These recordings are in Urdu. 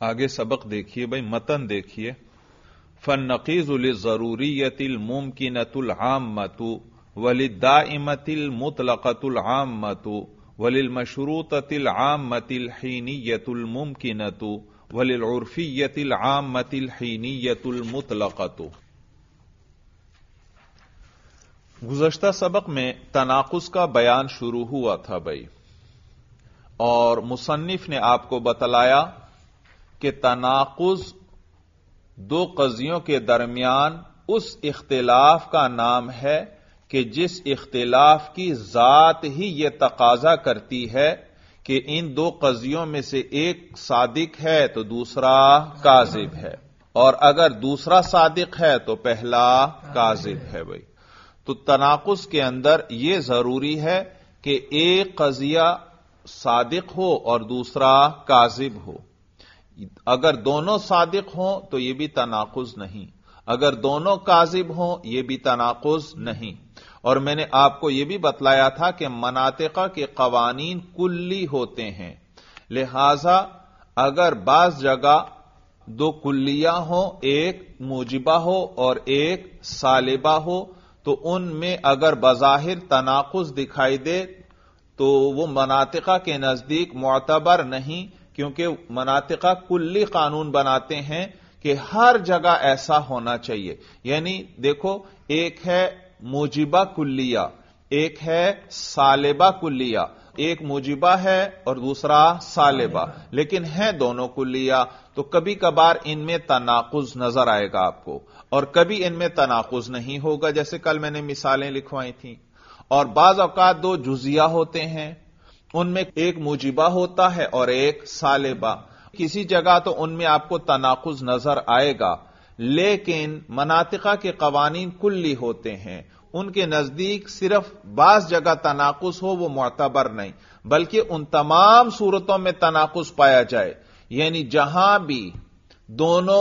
آگے سبق دیکھیے بھائی، متن دیکھیے. فالنقیض للضروریۃ الممکنۃ العامۃ وللدائمۃ المطلقۃ العامۃ وللمشروطۃ العامۃ الحینیۃ الممکنۃ وللعرفیۃ العامۃ الحینیۃ المطلقۃ. گزشتہ سبق میں تناقض کا بیان شروع ہوا تھا بھائی، اور مصنف نے آپ کو بتلایا کہ تناقض دو قضیوں کے درمیان اس اختلاف کا نام ہے کہ جس اختلاف کی ذات ہی یہ تقاضا کرتی ہے کہ ان دو قضیوں میں سے ایک صادق ہے تو دوسرا کاذب ہے، اور اگر دوسرا صادق ہے تو پہلا کاذب ہے بھائی. تو تناقض کے اندر یہ ضروری ہے کہ ایک قضیہ صادق ہو اور دوسرا کاذب ہو. اگر دونوں صادق ہوں تو یہ بھی تناقض نہیں، اگر دونوں کاذب ہوں یہ بھی تناقض نہیں. اور میں نے آپ کو یہ بھی بتلایا تھا کہ مناطقہ کے قوانین کلی ہوتے ہیں، لہذا اگر بعض جگہ دو کلیہ ہوں، ایک موجبہ ہو اور ایک سالبہ ہو، تو ان میں اگر بظاہر تناقض دکھائی دے تو وہ مناطقہ کے نزدیک معتبر نہیں، کیونکہ مناطقہ کلی قانون بناتے ہیں کہ ہر جگہ ایسا ہونا چاہیے. یعنی دیکھو، ایک ہے موجبہ کلیہ، ایک ہے سالبہ کلیہ، ایک موجبہ ہے اور دوسرا سالبہ، لیکن ہیں دونوں کلیہ. تو کبھی کبھار ان میں تناقض نظر آئے گا آپ کو، اور کبھی ان میں تناقض نہیں ہوگا، جیسے کل میں نے مثالیں لکھوائی تھیں. اور بعض اوقات دو جزیہ ہوتے ہیں، ان میں ایک موجبہ ہوتا ہے اور ایک سالبہ. کسی جگہ تو ان میں آپ کو تناقض نظر آئے گا، لیکن مناطقہ کے قوانین کلی ہوتے ہیں، ان کے نزدیک صرف بعض جگہ تناقض ہو وہ معتبر نہیں، بلکہ ان تمام صورتوں میں تناقض پایا جائے. یعنی جہاں بھی دونوں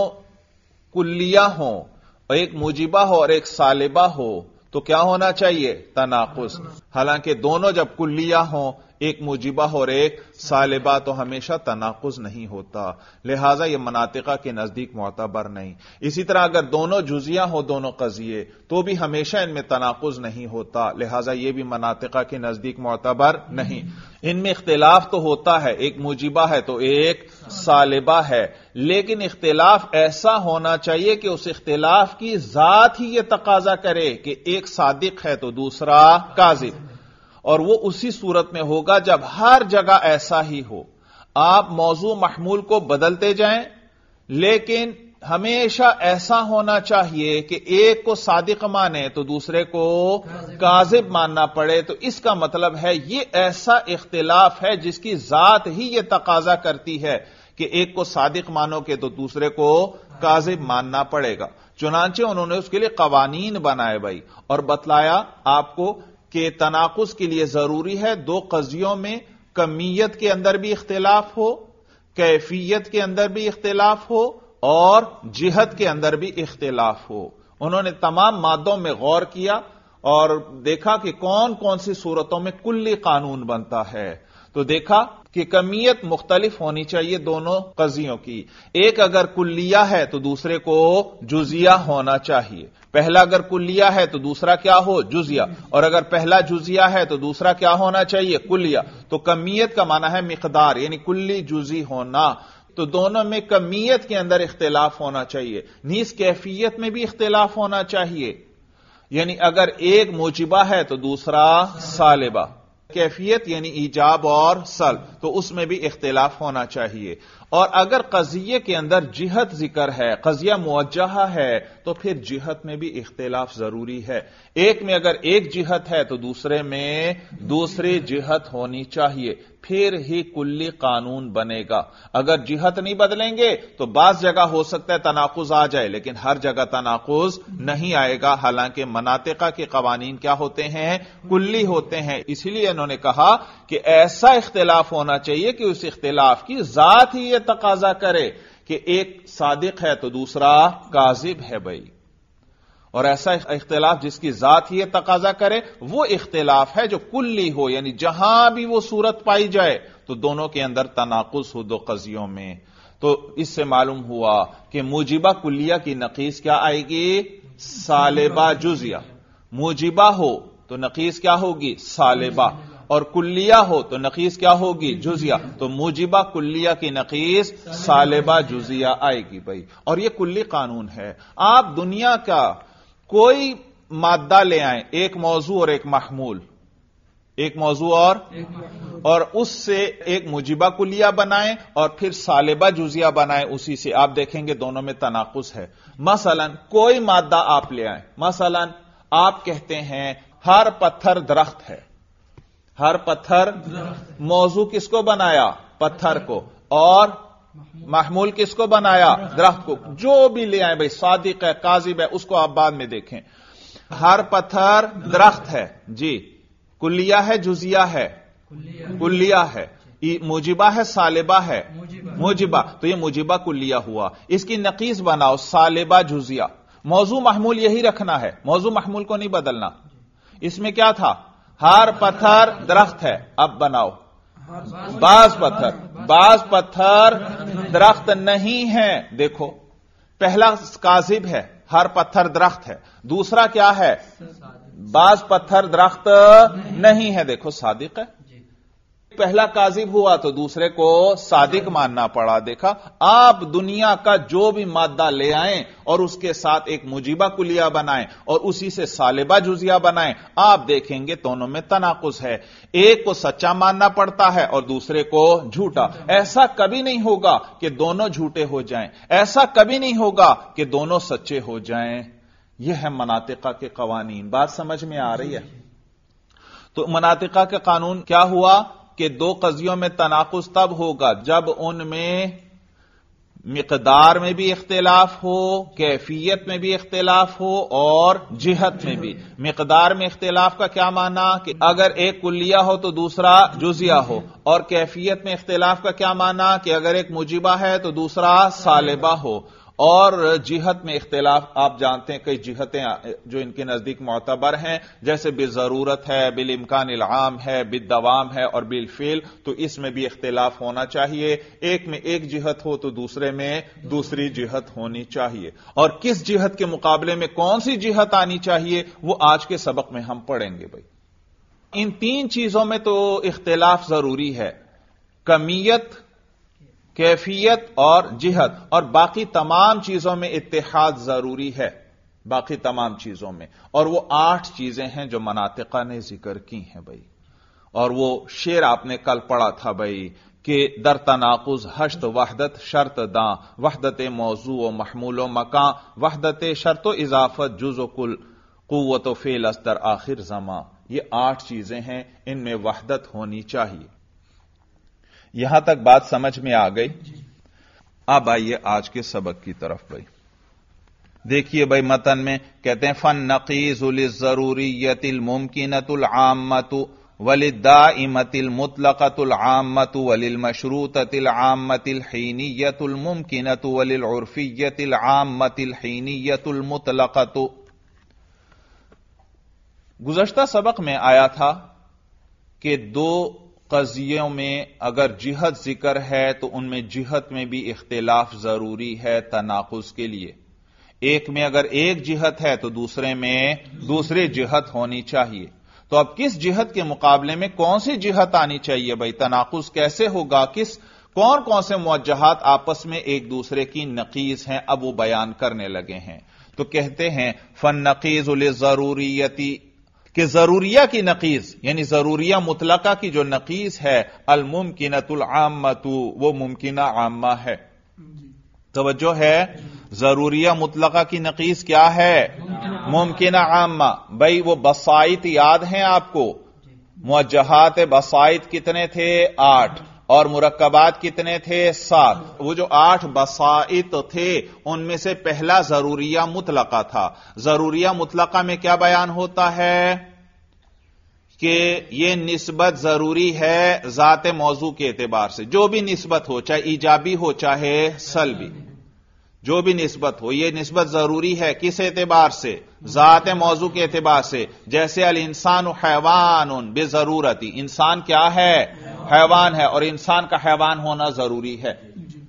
کلیہ ہوں، ایک موجبہ ہو اور ایک سالبہ ہو، تو کیا ہونا چاہیے؟ تناقض. حالانکہ دونوں جب کلیہ ہوں، ایک موجبہ اور ایک سالبہ، تو ہمیشہ تناقض نہیں ہوتا، لہذا یہ مناطقہ کے نزدیک معتبر نہیں. اسی طرح اگر دونوں جزیہ ہو دونوں قضیے، تو بھی ہمیشہ ان میں تناقض نہیں ہوتا، لہذا یہ بھی مناطقہ کے نزدیک معتبر نہیں. ان میں اختلاف تو ہوتا ہے، ایک موجبہ ہے تو ایک سالبہ ہے، لیکن اختلاف ایسا ہونا چاہیے کہ اس اختلاف کی ذات ہی یہ تقاضا کرے کہ ایک صادق ہے تو دوسرا کاذب. اور وہ اسی صورت میں ہوگا جب ہر جگہ ایسا ہی ہو. آپ موضوع محمول کو بدلتے جائیں، لیکن ہمیشہ ایسا ہونا چاہیے کہ ایک کو صادق مانے تو دوسرے کو کاذب ماننا پڑے. تو اس کا مطلب ہے یہ ایسا اختلاف ہے جس کی ذات ہی یہ تقاضا کرتی ہے کہ ایک کو صادق مانو کہ تو دوسرے کو کاذب ماننا پڑے گا. چنانچہ انہوں نے اس کے لیے قوانین بنائے بھائی، اور بتلایا آپ کو کہ تناقض کے لیے ضروری ہے دو قضیوں میں کمیت کے اندر بھی اختلاف ہو، کیفیت کے اندر بھی اختلاف ہو، اور جہت کے اندر بھی اختلاف ہو. انہوں نے تمام مادوں میں غور کیا اور دیکھا کہ کون کون سی صورتوں میں کلی قانون بنتا ہے. تو دیکھا کہ کمیت مختلف ہونی چاہیے دونوں قضیوں کی. ایک اگر کلیہ ہے تو دوسرے کو جزیہ ہونا چاہیے. پہلا اگر کلیہ ہے تو دوسرا کیا ہو؟ جزیہ. اور اگر پہلا جزیہ ہے تو دوسرا کیا ہونا چاہیے؟ کلیہ. تو کمیت کا معنی ہے مقدار، یعنی کلی جزی ہونا. تو دونوں میں کمیت کے اندر اختلاف ہونا چاہیے، نیز کیفیت میں بھی اختلاف ہونا چاہیے. یعنی اگر ایک موجبہ ہے تو دوسرا سالبہ. کیفیت یعنی ایجاب اور سلب، تو اس میں بھی اختلاف ہونا چاہیے. اور اگر قضیے کے اندر جہت ذکر ہے، قضیہ موجہہ ہے، تو پھر جہت میں بھی اختلاف ضروری ہے. ایک میں اگر ایک جہت ہے تو دوسرے میں دوسری جہت ہونی چاہیے، پھر ہی کلی قانون بنے گا. اگر جہت نہیں بدلیں گے تو بعض جگہ ہو سکتا ہے تناقض آ جائے، لیکن ہر جگہ تناقض نہیں آئے گا. حالانکہ مناطقہ کے قوانین کیا ہوتے ہیں؟ کلی ہوتے ہیں. اسی لیے انہوں نے کہا کہ ایسا اختلاف ہونا چاہیے کہ اس اختلاف کی ذات ہی یہ تقاضا کرے کہ ایک صادق ہے تو دوسرا کاذب ہے بھائی. اور ایسا اختلاف جس کی ذات ہی یہ تقاضا کرے وہ اختلاف ہے جو کلی ہو، یعنی جہاں بھی وہ صورت پائی جائے تو دونوں کے اندر تناقض ہو دو قضیوں میں. تو اس سے معلوم ہوا کہ موجبہ کلیہ کی نقیص کیا آئے گی؟ سالبہ جزیہ. موجبہ ہو تو نقیص کیا ہوگی؟ سالبہ. اور کلیہ ہو تو نقیص کیا ہوگی؟ جزیہ. تو موجبہ کلیہ کی نقیص سالبہ جزیہ آئے گی بھائی. اور یہ کلی قانون ہے. آپ دنیا کا کوئی مادہ لے آئیں، ایک موضوع اور ایک محمول، ایک موضوع اور اس سے ایک موجبہ کلیہ بنائیں اور پھر سالبہ جزیہ بنائیں، اسی سے آپ دیکھیں گے دونوں میں تناقض ہے. مثلا کوئی مادہ آپ لے آئیں، مثلا آپ کہتے ہیں ہر پتھر درخت ہے. ہر پتھر موضوع کس کو بنایا؟ پتھر کو. اور محمول کس کو بنایا؟ درخت کو. جو بھی لے آئیں بھائی، صادق ہے، کاذب ہے، اس کو آپ بعد میں دیکھیں. ہر پتھر درخت ہے جی. کلیہ ہے جزیہ ہے؟ کلیہ ہے. موجبہ ہے سالبہ ہے؟ موجبہ. تو یہ موجبہ کلیہ ہوا. اس کی نقیص بناؤ سالبہ جزیہ. موضوع محمول یہی رکھنا ہے، موضوع محمول کو نہیں بدلنا. اس میں کیا تھا؟ ہر پتھر درخت ہے. اب بناؤ بعض پتھر درخت نہیں ہے. دیکھو پہلا کاذب ہے، ہر پتھر درخت ہے. دوسرا کیا ہے؟ بعض پتھر درخت نہیں ہے. دیکھو صادق ہے. پہلا کاذب ہوا تو دوسرے کو صادق ماننا پڑا. دیکھا، آپ دنیا کا جو بھی مادہ لے آئیں اور اس کے ساتھ ایک موجبہ کلیہ بنائیں اور اسی سے سالبہ جزیہ بنائیں، آپ دیکھیں گے دونوں میں تناقض ہے. ایک کو سچا ماننا پڑتا ہے اور دوسرے کو جھوٹا. ایسا کبھی نہیں ہوگا کہ دونوں جھوٹے ہو جائیں، ایسا کبھی نہیں ہوگا کہ دونوں سچے ہو جائیں. یہ ہے مناطقہ کے قوانین. بات سمجھ میں آ رہی ہے؟ تو مناطقہ کے قانون کیا ہوا کہ دو قضیوں میں تناقض تب ہوگا جب ان میں مقدار میں بھی اختلاف ہو، کیفیت میں بھی اختلاف ہو اور جہت میں بھی. مقدار میں اختلاف کا کیا معنی؟ کہ اگر ایک کلیہ ہو تو دوسرا جزیہ ہو. اور کیفیت میں اختلاف کا کیا معنی؟ کہ اگر ایک موجبہ ہے تو دوسرا سالبہ ہو. اور جہت میں اختلاف آپ جانتے ہیں کئی جہتیں جو ان کے نزدیک معتبر ہیں، جیسے بالضرورت ہے، بالامکان العام ہے، بالدوام ہے اور بالفعل. تو اس میں بھی اختلاف ہونا چاہیے. ایک میں ایک جہت ہو تو دوسرے میں دوسری جہت ہونی چاہیے. اور کس جہت کے مقابلے میں کون سی جہت آنی چاہیے وہ آج کے سبق میں ہم پڑھیں گے بھائی. ان تین چیزوں میں تو اختلاف ضروری ہے، کمیت، کیفیت اور جہت. اور باقی تمام چیزوں میں اتحاد ضروری ہے، باقی تمام چیزوں میں. اور وہ 8 چیزیں ہیں جو مناطقہ نے ذکر کی ہیں بھائی. اور وہ شعر آپ نے کل پڑھا تھا بھائی کہ در تناقض ہشت وحدت شرط داں، وحدت موضوع و محمول و مکان، وحدت شرط و اضافت جز و کل، قوت و فعل است در آخر زماں. یہ 8 چیزیں ہیں، ان میں وحدت ہونی چاہیے. یہاں تک بات سمجھ میں آ گئی. اب آئیے آج کے سبق کی طرف بھائی. دیکھیے بھائی متن میں کہتے ہیں فن نقیض للضروریت الممکنۃ العامۃ وللدائمۃ المطلقۃ العامۃ وللمشروطۃ العامۃ الحینیۃ الممکنۃ وللعرفیۃ العامۃ الحینیۃ المطلقۃ. گزشتہ سبق میں آیا تھا کہ دو قضیوں میں اگر جہت ذکر ہے تو ان میں جہت میں بھی اختلاف ضروری ہے تناقض کے لیے. ایک میں اگر ایک جہت ہے تو دوسرے میں دوسری جہت ہونی چاہیے. تو اب کس جہت کے مقابلے میں کون سی جہت آنی چاہیے بھائی؟ تناقض کیسے ہوگا؟ کون سے موجہات آپس میں ایک دوسرے کی نقیض ہیں؟ اب وہ بیان کرنے لگے ہیں. تو کہتے ہیں فن نقیض للضروریتی، کہ ضروریہ کی نقیض یعنی ضروریہ مطلقہ کی جو نقیض ہے الممکنۃ العامۃ، وہ ممکنہ عامہ ہے. توجہ ہے، ضروریہ مطلقہ کی نقیض کیا ہے؟ ممکنہ عامہ. بھائی وہ بسائط یاد ہیں آپ کو؟ موجہات بسائط کتنے تھے؟ 8. اور مرکبات کتنے تھے؟ 7. وہ جو 8 بسائط تھے ان میں سے پہلا ضروریہ مطلقہ تھا. ضروریہ مطلقہ میں کیا بیان ہوتا ہے؟ کہ یہ نسبت ضروری ہے ذات موضوع کے اعتبار سے. جو بھی نسبت ہو، چاہے ایجابی ہو چاہے سلبی، جو بھی نسبت ہو، یہ نسبت ضروری ہے. کس اعتبار سے؟ ذات موضوع کے اعتبار سے. جیسے الانسان حیوان بضرورتی، انسان کیا ہے؟ حیوان ہے، اور انسان کا حیوان ہونا ضروری ہے.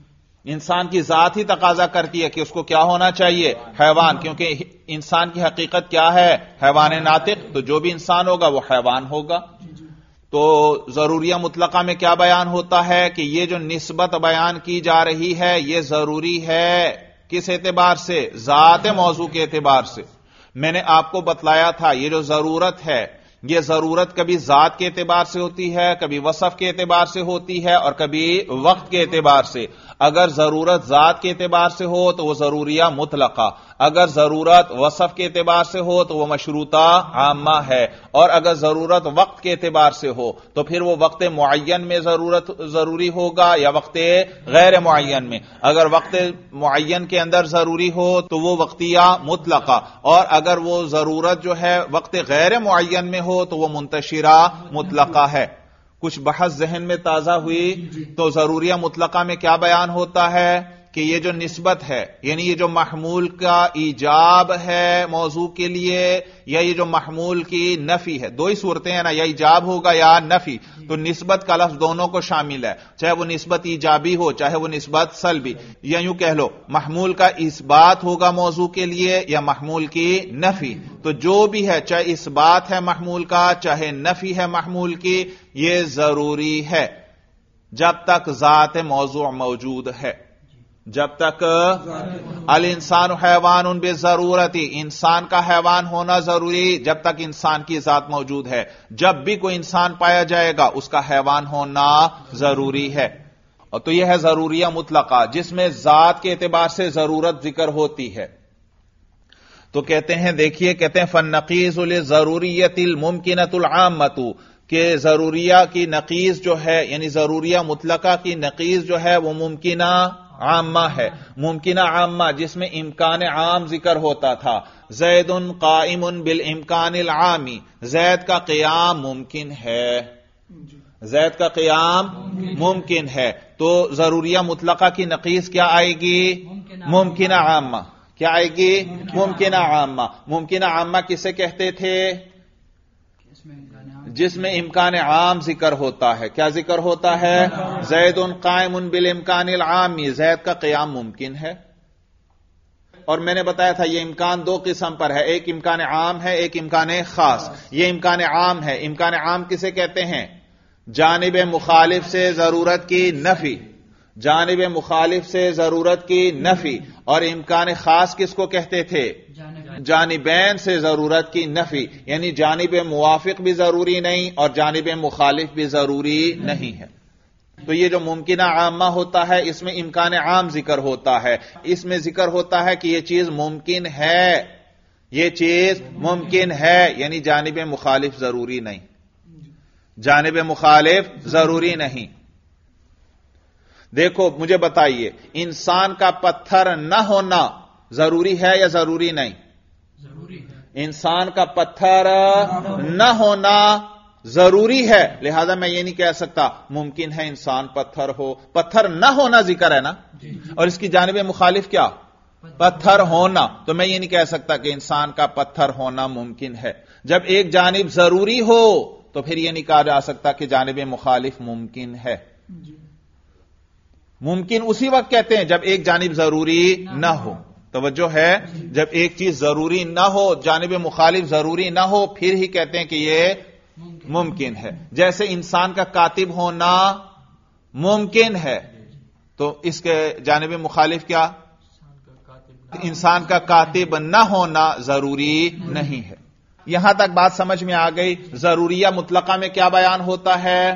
انسان کی ذات ہی تقاضا کرتی ہے کہ اس کو کیا ہونا چاہیے؟ حیوان، کیونکہ انسان کی حقیقت کیا ہے؟ حیوان ناطق، تو جو بھی انسان ہوگا وہ حیوان ہوگا۔ تو ضروریہ مطلقہ میں کیا بیان ہوتا ہے کہ یہ جو نسبت بیان کی جا رہی ہے یہ ضروری ہے، کس اعتبار سے؟ ذات موضوع کے اعتبار سے۔ میں نے آپ کو بتلایا تھا یہ جو ضرورت ہے، یہ ضرورت کبھی ذات کے اعتبار سے ہوتی ہے، کبھی وصف کے اعتبار سے ہوتی ہے، اور کبھی وقت کے اعتبار سے۔ اگر ضرورت ذات کے اعتبار سے ہو تو وہ ضروریہ مطلقہ، اگر ضرورت وصف کے اعتبار سے ہو تو وہ مشروطہ عامہ ہے، اور اگر ضرورت وقت کے اعتبار سے ہو تو پھر وہ وقت معین میں ضروری ہوگا یا وقت غیر معین میں۔ اگر وقت معین کے اندر ضروری ہو تو وہ وقتیہ مطلقہ، اور اگر وہ ضرورت جو ہے وقت غیر معین میں ہو تو وہ منتشرہ مطلقہ ہے۔ کچھ بحث ذہن میں تازہ ہوئی؟ تو ضروریہ مطلقہ میں کیا بیان ہوتا ہے کہ یہ جو نسبت ہے، یعنی یہ جو محمول کا ایجاب ہے موضوع کے لیے، یا یہ جو محمول کی نفی ہے، دو ہی صورتیں ہیں نا، یا ایجاب ہوگا یا نفی، تو نسبت کا لفظ دونوں کو شامل ہے، چاہے وہ نسبت ایجابی ہو چاہے وہ نسبت سلبی، یا یوں کہہ لو محمول کا اثبات ہوگا موضوع کے لیے یا محمول کی نفی۔ تو جو بھی ہے، چاہے اثبات ہے محمول کا چاہے نفی ہے محمول کی، یہ ضروری ہے جب تک ذات موضوع موجود ہے، جب تک الانسان حیوان بالضرورت، انسان کا حیوان ہونا ضروری جب تک انسان کی ذات موجود ہے۔ جب بھی کوئی انسان پایا جائے گا اس کا حیوان ہونا ضروری ہے۔ اور تو یہ ہے ضروریہ مطلقہ جس میں ذات کے اعتبار سے ضرورت ذکر ہوتی ہے۔ تو کہتے ہیں، دیکھیے کہتے ہیں فالنقیض للضروریۃ الممکنۃ العامۃ، کہ ضروریہ کی نقیض جو ہے یعنی ضروریہ مطلقہ کی نقیض جو ہے وہ ممکنہ عامہ ہے۔ ممکنہ عامہ جس میں امکان عام ذکر ہوتا تھا، زید قائم بالامکان العامی، زید کا قیام ممکن ہے، زید کا قیام ممکن ہے۔ تو ضروریہ مطلقہ کی نقیض کیا آئے گی؟ ممکنہ عامہ۔ کیا آئے گی؟ ممکنہ عامہ۔ ممکنہ عامہ کسے کہتے تھے؟ جس میں امکان عام ذکر ہوتا ہے۔ کیا ذکر ہوتا ہے؟ زید قائم بالامکان العامی، زید کا قیام ممکن ہے۔ اور میں نے بتایا تھا یہ امکان دو قسم پر ہے، ایک امکان عام ہے ایک امکان خاص۔ یہ امکان عام ہے۔ امکان عام کسے کہتے ہیں؟ جانب مخالف سے ضرورت کی نفی، جانب مخالف سے ضرورت کی نفی۔ اور امکان خاص کس کو کہتے تھے؟ جانبین سے ضرورت کی نفی، یعنی جانب موافق بھی ضروری نہیں اور جانب مخالف بھی ضروری نہیں ہے۔ تو یہ جو ممکنہ عامہ ہوتا ہے اس میں امکان عام ذکر ہوتا ہے، اس میں ذکر ہوتا ہے کہ یہ چیز ممکن ہے، یہ چیز ممکن ہے، یعنی جانب مخالف ضروری نہیں، جانب مخالف ضروری نہیں۔ دیکھو مجھے بتائیے، انسان کا پتھر نہ ہونا ضروری ہے یا ضروری نہیں؟ ضروری ہے۔ انسان کا پتھر نہ ہونا ضروری ہے، لہذا میں یہ نہیں کہہ سکتا ممکن ہے انسان پتھر ہو۔ پتھر نہ ہونا ذکر ہے نا، اور اس کی جانب مخالف کیا؟ پتھر ہونا۔ تو میں یہ نہیں کہہ سکتا کہ انسان کا پتھر ہونا ممکن ہے۔ جب ایک جانب ضروری ہو تو پھر یہ نہیں کہا جا سکتا کہ جانب مخالف ممکن ہے۔ ممکن اسی وقت کہتے ہیں جب ایک جانب ضروری نہ ہو۔ توجہ ہے، جب ایک چیز ضروری نہ ہو، جانب مخالف ضروری نہ ہو، پھر ہی کہتے ہیں کہ یہ ممکن ہے۔ جیسے انسان کا کاتب ہونا ممکن ہے، تو اس کے جانب مخالف کیا؟ انسان کا کاتب نہ ہونا ضروری نہیں ہے۔ یہاں تک بات سمجھ میں آ گئی۔ ضروریہ مطلقہ میں کیا بیان ہوتا ہے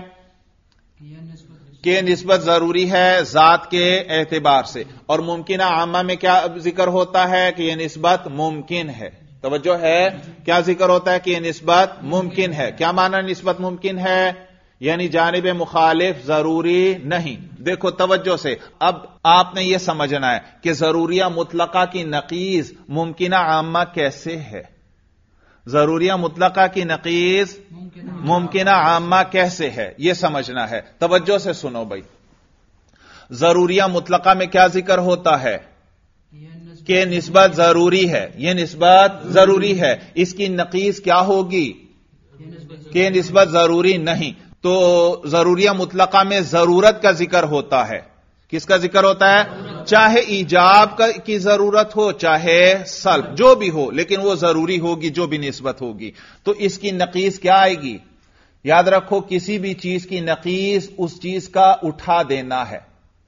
کہ نسبت ضروری ہے ذات کے اعتبار سے، اور ممکنہ عامہ میں کیا ذکر ہوتا ہے کہ یہ نسبت ممکن ہے۔ توجہ ہے، کیا ذکر ہوتا ہے کہ یہ نسبت ممکن ہے۔ کیا معنی نسبت ممکن ہے؟ یعنی جانب مخالف ضروری نہیں۔ دیکھو توجہ سے، اب آپ نے یہ سمجھنا ہے کہ ضروریہ مطلقہ کی نقیض ممکنہ عامہ کیسے ہے، ضروریہ مطلقہ کی نقیض ممکنہ عامہ کیسے ہے، یہ سمجھنا ہے۔ توجہ سے سنو بھائی، ضروریہ مطلقہ میں کیا ذکر ہوتا ہے کہ نسبت ضروری ہے، یہ نسبت ضروری ہے۔ اس کی نقیض کیا ہوگی کہ نسبت ضروری نہیں۔ تو ضروریہ مطلقہ میں ضرورت کا ذکر ہوتا ہے، کس کا ذکر ہوتا ہے؟ چاہے ایجاب کی ضرورت ہو چاہے سلب، جو بھی ہو، لیکن وہ ضروری ہوگی جو بھی نسبت ہوگی. تو اس کی نقیض کیا آئے گی؟ یاد رکھو، کسی بھی چیز کی نقیض اس چیز کا اٹھا دینا ہے.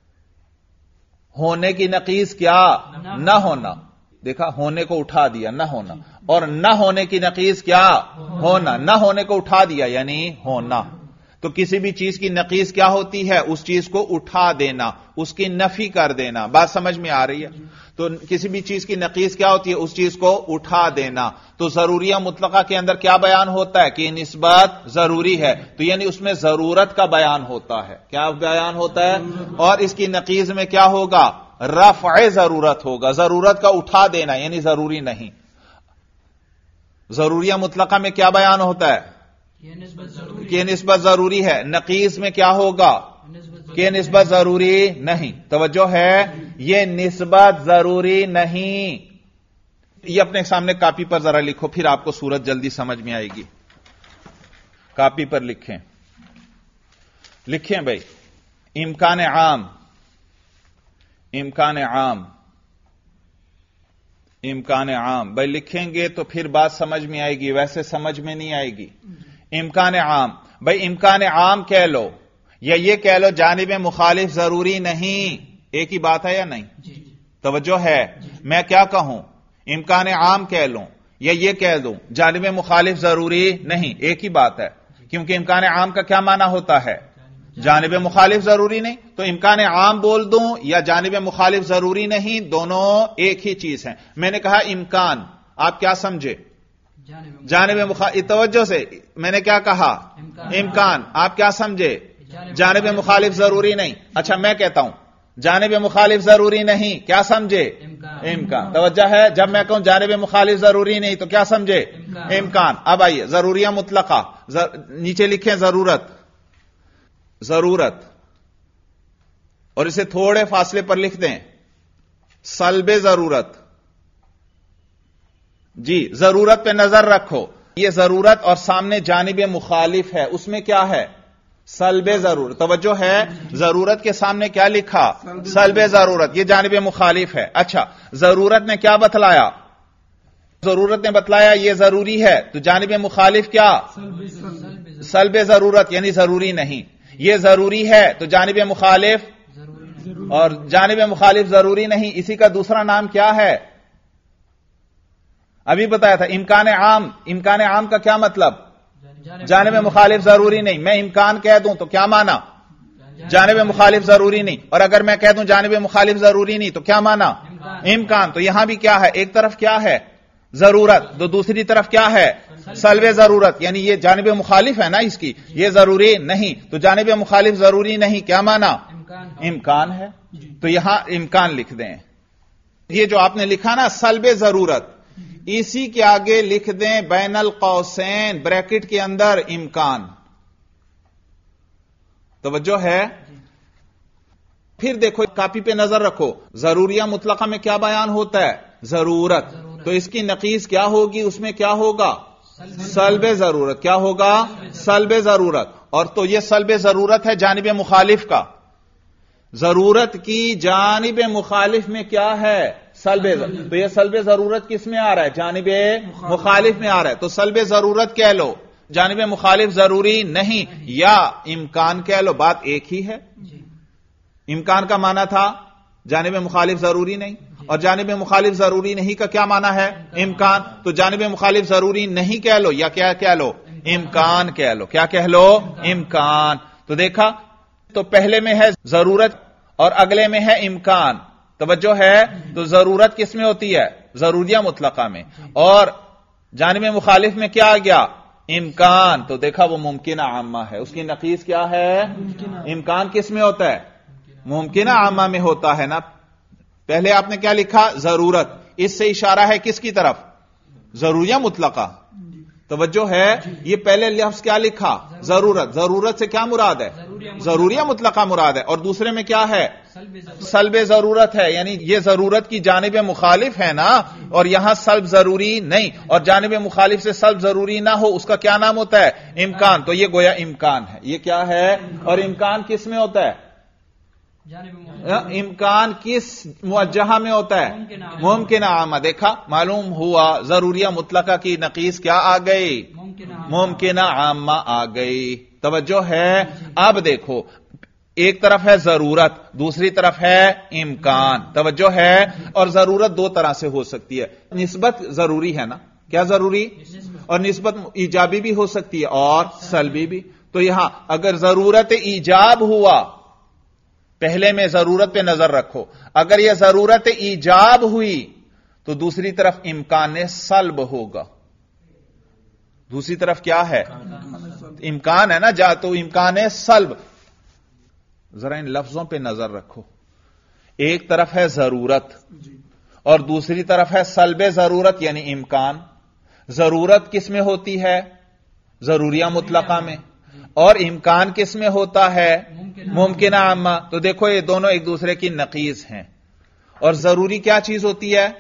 ہونے کی نقیض کیا؟ نہ ہونا. دیکھا، ہونے کو اٹھا دیا، نہ ہونا. اور نہ ہونے کی نقیض کیا؟ ہونا. نہ ہونے کو اٹھا دیا یعنی ہونا. تو کسی بھی چیز کی نقیض کیا ہوتی ہے؟ اس چیز کو اٹھا دینا، اس کی نفی کر دینا. بات سمجھ میں آ رہی ہے؟ تو کسی بھی چیز کی نقیض کیا ہوتی ہے؟ اس چیز کو اٹھا دینا. تو ضروریہ مطلقہ کے اندر کیا بیان ہوتا ہے؟ کہ نسبت ضروری ہے، تو یعنی اس میں ضرورت کا بیان ہوتا ہے. کیا بیان ہوتا ہے؟ اور اس کی نقیض میں کیا ہوگا؟ رفع ضرورت ہوگا، ضرورت کا اٹھا دینا یعنی ضروری نہیں. ضروریہ مطلقہ میں کیا بیان ہوتا ہے؟ کہ نسبت ضروری ہے. نقیض میں کیا ہوگا؟ کہ نسبت ضروری نہیں. توجہ ہے، یہ نسبت ضروری نہیں. یہ اپنے سامنے کاپی پر ذرا لکھو، پھر آپ کو صورت جلدی سمجھ میں آئے گی. کاپی پر لکھیں بھائی. امکان عام، امکان عام، امکان عام بھائی لکھیں گے تو پھر بات سمجھ میں آئے گی، ویسے سمجھ میں نہیں آئے گی. امکان عام بھائی، امکان عام کہہ لو یا یہ کہہ لو جانب مخالف ضروری نہیں. ایک ہی بات ہے یا نہیں؟ توجہ ہے. میں کیا کہوں؟ امکان عام کہہ لوں یا یہ کہہ دوں جانب مخالف ضروری نہیں، ایک ہی بات ہے. کیونکہ امکان عام کا کیا معنی ہوتا ہے؟ جانب مخالف ضروری نہیں. تو امکان عام بول دوں یا جانب مخالف ضروری نہیں، دونوں ایک ہی چیز ہیں. میں نے کہا امکان، آپ کیا سمجھے؟ جانب مخالف. توجہ سے، میں نے کیا کہا؟ امکان. آپ کیا سمجھے؟ جانب مخالف ضروری نہیں. اچھا، میں کہتا ہوں جانب مخالف ضروری نہیں، کیا سمجھے؟ امکان. توجہ ہے، جب میں کہوں جانب مخالف ضروری نہیں تو کیا سمجھے؟ امکان. اب آئیے ضروریہ مطلقہ، نیچے لکھیں ضرورت، ضرورت، اور اسے تھوڑے فاصلے پر لکھ دیں سلب ضرورت. جی، ضرورت پہ نظر رکھو. یہ ضرورت اور سامنے جانب مخالف ہے، اس میں کیا ہے؟ سلب ضرورت. توجہ ہے، ضرورت کے سامنے کیا لکھا؟ سلب ضرورت. یہ جانب مخالف ہے. اچھا، ضرورت نے کیا بتلایا؟ ضرورت نے بتلایا یہ ضروری ہے، تو جانب مخالف کیا؟ سلب ضرورت یعنی ضروری نہیں. یہ ضروری ہے تو جانب مخالف، اور جانب مخالف ضروری نہیں، اسی کا دوسرا نام کیا ہے؟ ابھی بتایا تھا امکان عام. امکان عام کا کیا مطلب؟ جانب مخالف ضروری نہیں. میں امکان کہہ دوں تو کیا مانا؟ جانب مخالف ضروری نہیں. اور اگر میں کہہ دوں جانب مخالف ضروری نہیں تو کیا مانا؟ امکان. تو یہاں بھی کیا ہے؟ ایک طرف کیا ہے؟ ضرورت، تو دوسری طرف کیا ہے؟ سلب ضرورت. یعنی یہ جانب مخالف ہے نا اس کی، یہ ضروری نہیں. تو جانب مخالف ضروری نہیں کیا مانا؟ امکان ہے. تو یہاں امکان لکھ دیں. یہ جو آپ نے لکھا نا سلب ضرورت، اسی کے آگے لکھ دیں بین القوسین بریکٹ کے اندر امکان. توجہ ہے. پھر دیکھو کاپی پہ نظر رکھو. ضروریہ مطلقہ میں کیا بیان ہوتا ہے؟ ضرورت. تو اس کی نقیض کیا ہوگی؟ اس میں کیا ہوگا؟ سلب ضرورت. کیا ہوگا؟ سلب ضرورت. اور تو یہ سلب ضرورت ہے جانب مخالف کا. ضرورت کی جانب مخالف میں کیا ہے؟ سلب. تو یہ سلب ضرورت کس میں آ رہا ہے؟ جانب مخالف میں آ رہا ہے. تو سلب ضرورت کہہ لو، جانب مخالف ضروری نہیں، یا امکان کہہ لو، بات ایک ہی ہے. امکان کا معنی تھا جانب مخالف ضروری نہیں، اور جانب مخالف ضروری نہیں کا کیا معنی ہے؟ امکان. تو جانب مخالف ضروری نہیں کہہ لو یا کیا کہہ لو؟ امکان کہہ لو. کیا کہہ لو؟ امکان. تو دیکھا، تو پہلے میں ہے ضرورت اور اگلے میں ہے امکان. توجہ ہے. تو ضرورت کس میں ہوتی ہے؟ ضروریہ مطلقہ میں. اور جانب مخالف میں کیا آ گیا؟ امکان. تو دیکھا وہ ممکنہ عامہ ہے. اس کی نقیض کیا ہے؟ امکان کس میں ہوتا ہے؟ ممکنہ عامہ میں ہوتا ہے نا. پہلے آپ نے کیا لکھا؟ ضرورت. اس سے اشارہ ہے کس کی طرف؟ ضروریہ مطلقہ. توجہ ہے، یہ پہلے لفظ کیا لکھا؟ ضرورت. ضرورت سے کیا مراد ہے؟ ضروریہ مطلقہ مراد ہے. اور دوسرے میں کیا ہے؟ سلب ضرورت ہے. یعنی یہ ضرورت کی جانب مخالف ہے نا، اور یہاں سلب ضروری نہیں. اور جانب مخالف سے سلب ضروری نہ ہو، اس کا کیا نام ہوتا ہے؟ امکان. تو یہ گویا امکان ہے. یہ کیا ہے؟ اور امکان کس میں ہوتا ہے؟ امکان کس موجہہ میں ہوتا ہے؟ ممکن عامہ. دیکھا معلوم ہوا ضروریہ مطلقہ کی نقیض کیا آ گئی؟ ممکن عامہ آ گئی. توجہ ہے؟ اب دیکھو ایک طرف ہے ضرورت، دوسری طرف ہے امکان. توجہ ہے؟ اور ضرورت دو طرح سے ہو سکتی ہے. نسبت ضروری ہے نا؟ کیا ضروری؟ اور نسبت ایجابی بھی ہو سکتی ہے اور سلبی بھی. تو یہاں اگر ضرورت ایجاب ہوا، پہلے میں ضرورت پہ نظر رکھو، اگر یہ ضرورت ایجاب ہوئی تو دوسری طرف امکان سلب ہوگا. دوسری طرف کیا ہے؟ امکان ہے نا، جا تو امکان سلب. ذرا ان لفظوں پہ نظر رکھو. ایک طرف ہے ضرورت اور دوسری طرف ہے سلب ضرورت یعنی امکان. ضرورت کس میں ہوتی ہے؟ ضروریہ مطلقہ میں. اور امکان کس میں ہوتا ہے؟ ممکنہ عامہ. تو دیکھو یہ دونوں ایک دوسرے کی نقیض ہیں. اور ضروری کیا چیز ہوتی ہے؟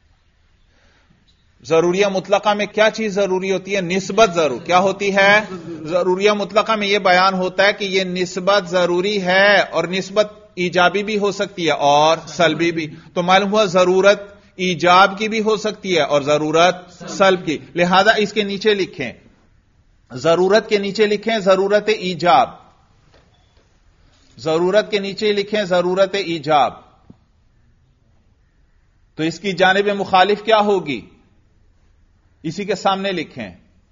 ضروریہ مطلقہ میں کیا چیز ضروری ہوتی ہے؟ نسبت ضرور. کیا ہوتی ہے؟ ضروریہ مطلقہ میں یہ بیان ہوتا ہے کہ یہ نسبت ضروری ہے اور نسبت ایجابی بھی ہو سکتی ہے اور سلبی بھی. تو معلوم ہوا ضرورت ایجاب کی بھی ہو سکتی ہے اور ضرورت سلب کی. لہذا اس کے نیچے لکھیں، ضرورت کے نیچے لکھیں ضرورت ایجاب، ضرورت کے نیچے لکھیں ضرورت ایجاب. تو اس کی جانب مخالف کیا ہوگی؟ اسی کے سامنے لکھیں.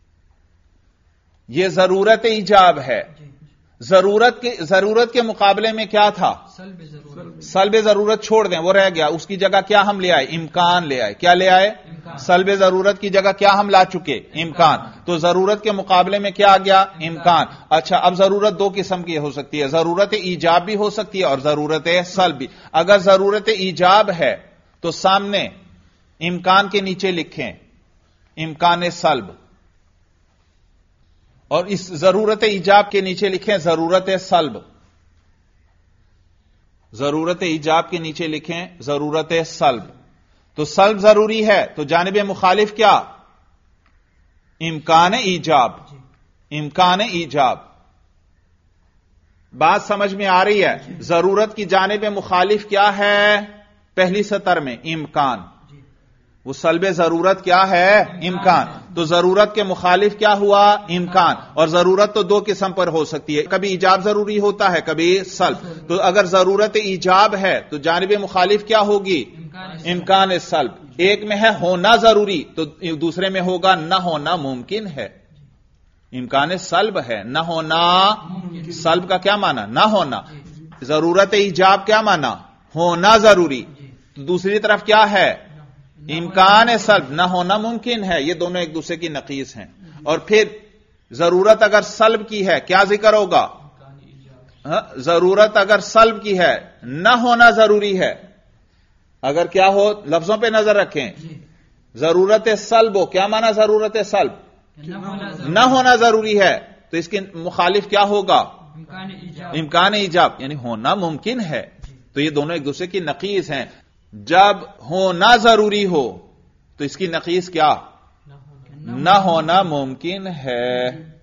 یہ ضرورت ایجاب ہے. ضرورت کے مقابلے میں کیا تھا؟ سلب ضرورت چھوڑ دیں، وہ رہ گیا. اس کی جگہ کیا ہم لے آئے؟ امکان لے آئے. کیا لے آئے؟ سلب ضرورت کی جگہ کیا ہم لا چکے؟ امکان. تو ضرورت کے مقابلے میں کیا آ گیا؟ امکان. اچھا اب ضرورت دو قسم کی ہو سکتی ہے، ضرورت ایجاب بھی ہو سکتی ہے اور ضرورت سلب بھی. اگر ضرورت ایجاب ہے تو سامنے امکان کے نیچے لکھیں امکان سلب، اور اس ضرورت ایجاب کے نیچے لکھیں ضرورت سلب. ضرورت ایجاب کے نیچے لکھیں ضرورت سلب. تو سلب ضروری ہے تو جانب مخالف کیا؟ امکان ایجاب. امکان ایجاب. بات سمجھ میں آ رہی ہے؟ ضرورت کی جانب مخالف کیا ہے؟ پہلی سطر میں امکان. وہ سلب ضرورت کیا ہے؟ امکان. تو ضرورت کے مخالف کیا ہوا؟ امکان. اور ضرورت تو دو قسم پر ہو سکتی ہے، کبھی ایجاب ضروری ہوتا ہے کبھی سلب. تو اگر ضرورت ایجاب ہے تو جانب مخالف کیا ہوگی؟ امکان سلب. ایک میں ہے ہونا ضروری تو دوسرے میں ہوگا نہ ہونا ممکن ہے. امکان سلب ہے، نہ ہونا. سلب کا کیا معنی؟ نہ ہونا. ضرورت ایجاب کیا معنی؟ ہونا ضروری. تو دوسری طرف کیا ہے؟ امکان سلب، نہ ہونا ممکن ہے. یہ دونوں ایک دوسرے کی نقیض ہیں. اور پھر ضرورت اگر سلب کی ہے کیا ذکر ہوگا؟ ضرورت اگر سلب کی ہے نہ ہونا ضروری ہے. اگر کیا ہو، لفظوں پہ نظر رکھیں. ضرورت سلب ہو، کیا معنی ضرورت سلب؟ نہ ہونا ضروری ہے. تو اس کے مخالف کیا ہوگا؟ امکان ایجاب یعنی ہونا ممکن ہے. تو یہ دونوں ایک دوسرے کی نقیض ہیں. جب ہونا ضروری ہو تو اس کی نقیض کیا؟ نہ ہونا ممکن ہے.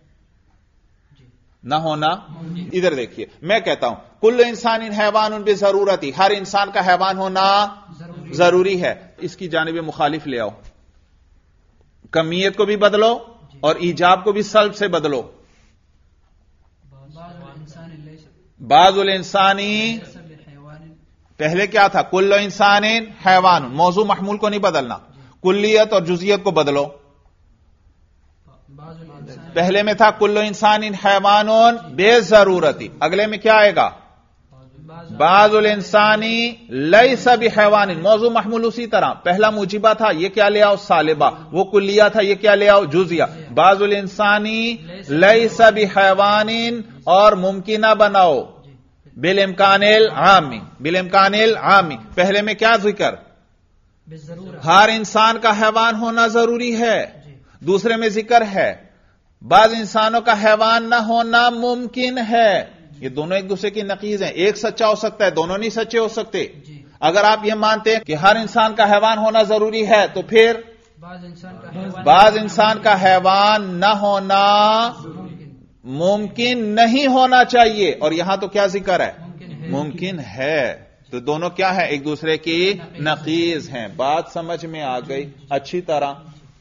نہ ہونا. ادھر دیکھیے میں کہتا ہوں کل انسان حیوان بضرورتی، ہر انسان کا حیوان ہونا ضروری ہے. اس کی جانب مخالف لے آؤ، کمیت کو بھی بدلو اور ایجاب کو بھی سلب سے بدلو. بعض الانسانی پہلے کیا تھا؟ کل انسان حیوان، موضوع محمول کو نہیں بدلنا، کلیت اور جزیت کو بدلو. پہلے میں تھا کل انسان حیوان بے ضرورتی، اگلے میں کیا آئے گا؟ بعض الانسانی لیس بحیوان، موضوع محمول اسی طرح. پہلا موجبہ تھا، یہ کیا لے آؤ؟ سالبہ. وہ کلیہ تھا، یہ کیا لے آؤ؟ جزیہ. بعض الانسانی لیس بحیوان اور ممکنہ بناؤ بالامکان العامی. بالامکان العامی پہلے میں کیا ذکر؟ ہر انسان کا حیوان ہونا ضروری ہے. دوسرے میں ذکر ہے بعض انسانوں کا حیوان نہ ہونا ممکن ہے. یہ دونوں ایک دوسرے کی نقیض ہیں. ایک سچا ہو سکتا ہے، دونوں نہیں سچے ہو سکتے. اگر آپ یہ مانتے ہیں کہ ہر انسان کا حیوان ہونا ضروری ہے تو پھر بعض انسان کا حیوان نہ ہونا ممکن نہیں ہونا چاہیے. اور یہاں تو کیا ذکر ہے؟ ممکن ہے، تو دونوں کیا ہیں؟ ایک دوسرے کی نقیض ہیں. بات سمجھ میں آ گئی اچھی طرح؟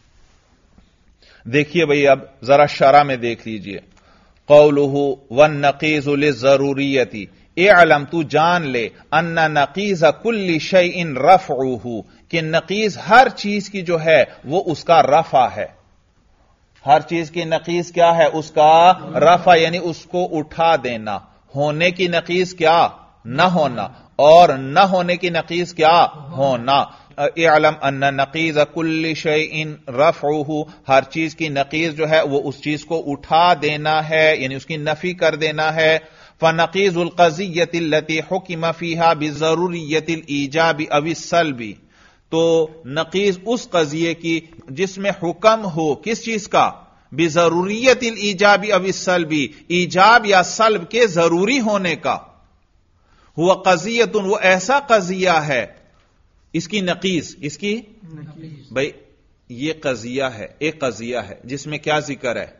دیکھیے بھئی اب ذرا شرح میں دیکھ لیجئے. قولہ والنقیض للضروریت، اعلم تو جان لے، ان نقیض کل شیء رفعہ، کہ نقیض ہر چیز کی جو ہے وہ اس کا رفع ہے. ہر چیز کی نقیض کیا ہے؟ اس کا رفع، یعنی اس کو اٹھا دینا. ہونے کی نقیض کیا؟ نہ ہونا. اور نہ ہونے کی نقیض کیا؟ ہونا. اعلم ان نقیض کل شیء رفعہ، ہر چیز کی نقیض جو ہے وہ اس چیز کو اٹھا دینا ہے، یعنی اس کی نفی کر دینا ہے. فنقیض القضیۃ التي حکم فیہا بضروریۃ الایجاب او السلب، تو نقیض اس قضیے کی جس میں حکم ہو کس چیز کا؟ بضروریت الایجاب او السلب، ایجاب یا سلب کے ضروری ہونے کا. ہوا قضیۃ، وہ ایسا قضیہ ہے. اس کی نقیض، اس کی بھئی یہ قضیہ ہے، ایک قضیہ ہے جس میں کیا ذکر ہے؟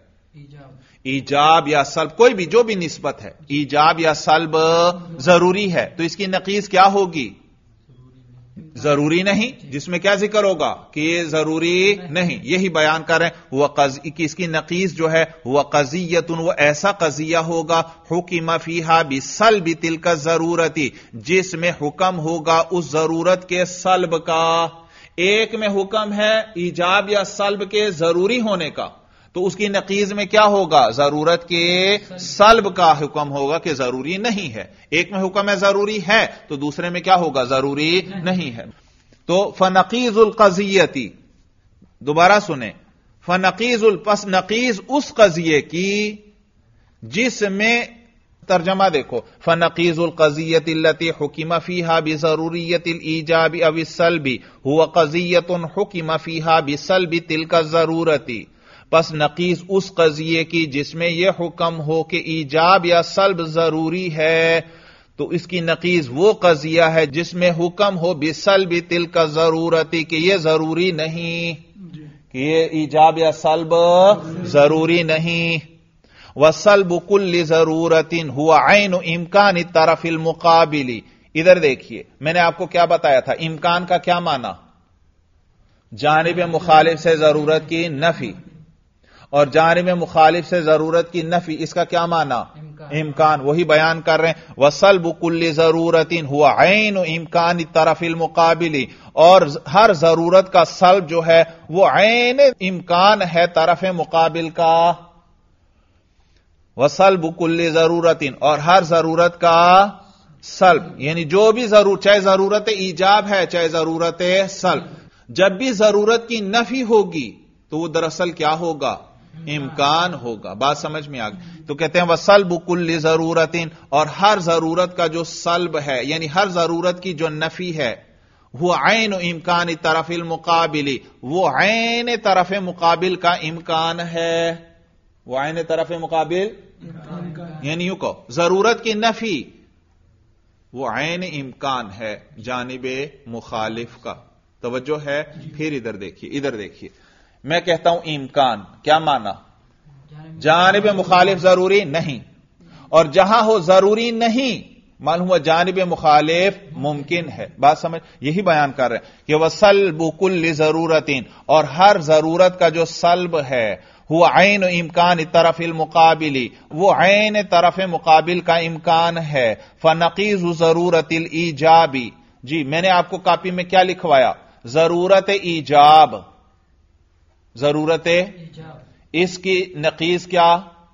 ایجاب یا سلب، کوئی بھی جو بھی نسبت ہے، ایجاب یا سلب ضروری ہے، تو اس کی نقیض کیا ہوگی؟ ضروری نہیں. جس میں کیا ذکر ہوگا کہ یہ ضروری نہیں. یہی بیان کر رہے ہیں وہ اس کی نقیض جو ہے وہ قضیۃ، وہ ایسا قضیہ ہوگا حکم فیہا بسلب تلک الضرورت، جس میں حکم ہوگا اس ضرورت کے سلب کا. ایک میں حکم ہے ایجاب یا سلب کے ضروری ہونے کا، تو اس کی نقیض میں کیا ہوگا؟ ضرورت کے سلب کا حکم ہوگا کہ ضروری نہیں ہے. ایک میں حکم ہے ضروری ہے، تو دوسرے میں کیا ہوگا؟ ضروری نہیں ہے. تو فنقیض القضیتی، دوبارہ سنیں، فنقیض پس نقیض اس قضیے کی جس میں، ترجمہ دیکھو، فنقیض القضیۃ التي حکم فیہا بضروریۃ الایجاب او السلب هو قضیۃ حکم فیہا بسلب تلک الضرورت، پس نقیض اس قضیے کی جس میں یہ حکم ہو کہ ایجاب یا سلب ضروری ہے، تو اس کی نقیض وہ قضیہ ہے جس میں حکم ہو بسلب تلک ضرورت، کہ یہ ضروری نہیں، کہ یہ ایجاب یا سلب ضروری نہیں. وسلب کل ضرورت هو عین امکان الطرف المقابل. ادھر دیکھیے میں نے آپ کو کیا بتایا تھا، امکان کا کیا معنی؟ جانب مخالف سے ضرورت کی نفی، اور جانب مخالف سے ضرورت کی نفی، اس کا کیا معنی؟ امکان. وہی بیان کر رہے ہیں وسلب کل ضرورت هو عین امکان الطرف المقابل، اور ہر ضرورت کا سلب جو ہے وہ عین امکان ہے طرف مقابل کا. وسلب کل ضرورت، اور ہر ضرورت کا سلب، یعنی جو بھی ضرورت، چاہے ضرورت ایجاب ہے چاہے ضرورت سلب، جب بھی ضرورت کی نفی ہوگی تو وہ دراصل کیا ہوگا؟ امکان ہوگا. بات سمجھ میں آ گئی؟ تو کہتے ہیں وسلب کل ضرورت، اور ہر ضرورت کا جو سلب ہے، یعنی ہر ضرورت کی جو نفی ہے، وہ عین امکان طرف المقابل، وہ عین طرف مقابل کا امکان ہے. وہ عین طرف مقابل، یعنی یوں کہو ضرورت کی نفی وہ عین امکان ہے جانب مخالف کا. توجہ ہے؟ پھر ادھر دیکھیے میں کہتا ہوں امکان، کیا معنی؟ جانب مخالف ضروری نہیں، اور جہاں ہو ضروری نہیں معلوم ہوا جانب مخالف ممکن ہے. بات سمجھ؟ یہی بیان کر رہے ہیں کہ وسلب کل ضرورت، اور ہر ضرورت کا جو سلب ہے وہ عین امکان طرف المقابل، وہ عین طرف مقابل کا امکان ہے. فنقیض ضرورت الایجاب، جی میں نے آپ کو کاپی میں کیا لکھوایا؟ ضرورت ایجاب، ضرورت اس کی نقیض کیا؟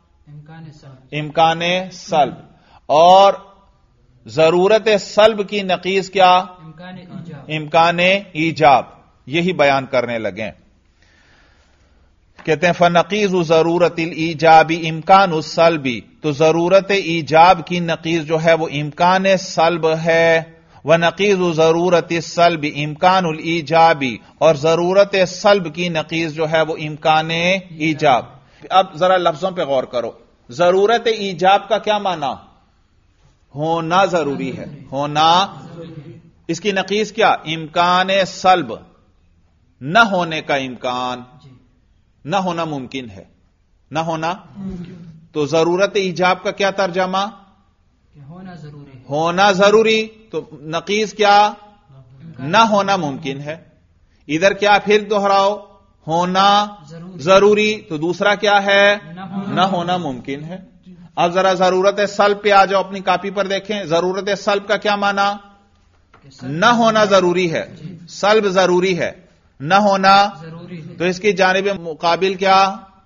امکان سلب. اور ضرورت سلب کی نقیض کیا؟ امکان ایجاب. یہی بیان کرنے لگے. کہتے ہیں فنقیض ضرورت الایجاب امکان السلب، تو ضرورت ایجاب کی نقیض جو ہے وہ امکان سلب ہے. ونقیض ضرورت السلب امکان الایجاب، اور ضرورت سلب کی نقیض جو ہے وہ امکان ایجاب. اب ذرا لفظوں پہ غور کرو. ضرورت ایجاب کا کیا معنی؟ ہونا ضروری ہے، ہونا. اس کی نقیض کیا؟ امکان سلب، نہ ہونے کا امکان، نہ ہونا ممکن ہے، نہ ہونا. تو ضرورت ایجاب کا کیا ترجمہ؟ ہونا ضروری ہے. ہونا ضروری، تو نقیض کیا؟ نہ ہونا ممکن ہے. ادھر کیا پھر دوہراؤ؟ ہونا ضروری، تو دوسرا کیا ہے؟ نہ ہونا ممکن ہے. اب ذرا ضرورت سلب پہ آ جاؤ، اپنی کاپی پر دیکھیں. ضرورت سلب کا کیا معنی؟ نہ ہونا ضروری ہے، سلب ضروری ہے، نہ ہونا تو اس کی جانب مقابل کیا؟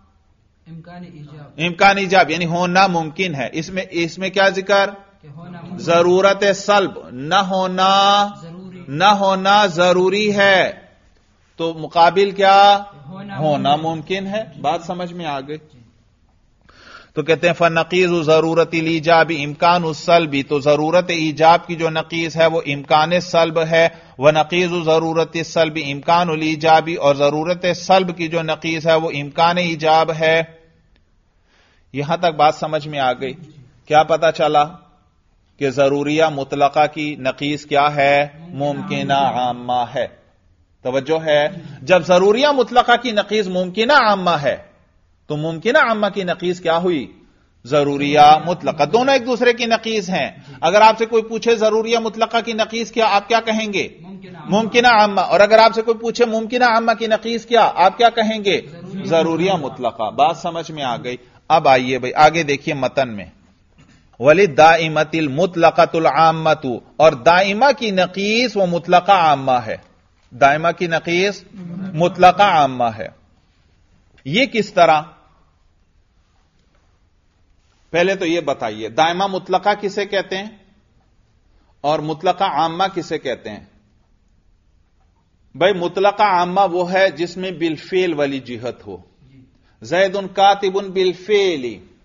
امکان ایجاب، یعنی ہونا ممکن ہے. اس میں کیا ذکر؟ ضرورت سلب، نہ ہونا ضروری ہے، تو مقابل کیا؟ ہونا ممکن ہے. بات سمجھ میں آ گئی؟ تو کہتے ہیں فنقیض ضرورت الایجاب امکان السلب، تو ضرورت ایجاب کی جو نقیض ہے وہ امکان سلب ہے. ونقیض ضرورت السلب امکان الایجاب، اور ضرورت سلب کی جو نقیض ہے وہ امکان ایجاب ہے. یہاں تک بات سمجھ میں آ گئی؟ کیا پتا چلا کہ ضروریہ مطلقہ کی نقیض کیا ہے؟ ممکنہ عامہ ہے. توجہ ہے؟ جب ضروریہ مطلقہ کی نقیض ممکنہ عامہ ہے تو ممکنہ عامہ کی نقیض کیا ہوئی؟ ضروریہ مطلقہ. دونوں ایک دوسرے کی نقیض ہیں. اگر آپ سے کوئی پوچھے ضروریہ مطلقہ کی نقیض کیا، آپ کیا کہیں گے؟ ممکنہ عامہ. اور اگر آپ سے کوئی پوچھے ممکنہ عامہ کی نقیض کیا، آپ کیا کہیں گے؟ ضروریہ مطلقہ. بات سمجھ میں آ گئی؟ اب آئیے بھائی آگے دیکھیے متن میں. وَلِلدَّائِمَةِ الْمُطْلَقَةُ الْعَامَّةُ، اور دائمہ کی نقیض وہ مطلقہ عامہ ہے. دائمہ کی نقیض مطلقہ عامہ ہے. یہ کس طرح؟ پہلے تو یہ بتائیے دائمہ مطلقہ کسے کہتے ہیں اور مطلقہ عامہ کسے کہتے ہیں؟ بھائی مطلقہ عامہ وہ ہے جس میں بالفعل والی جہت ہو. زید کاتب بالفعل،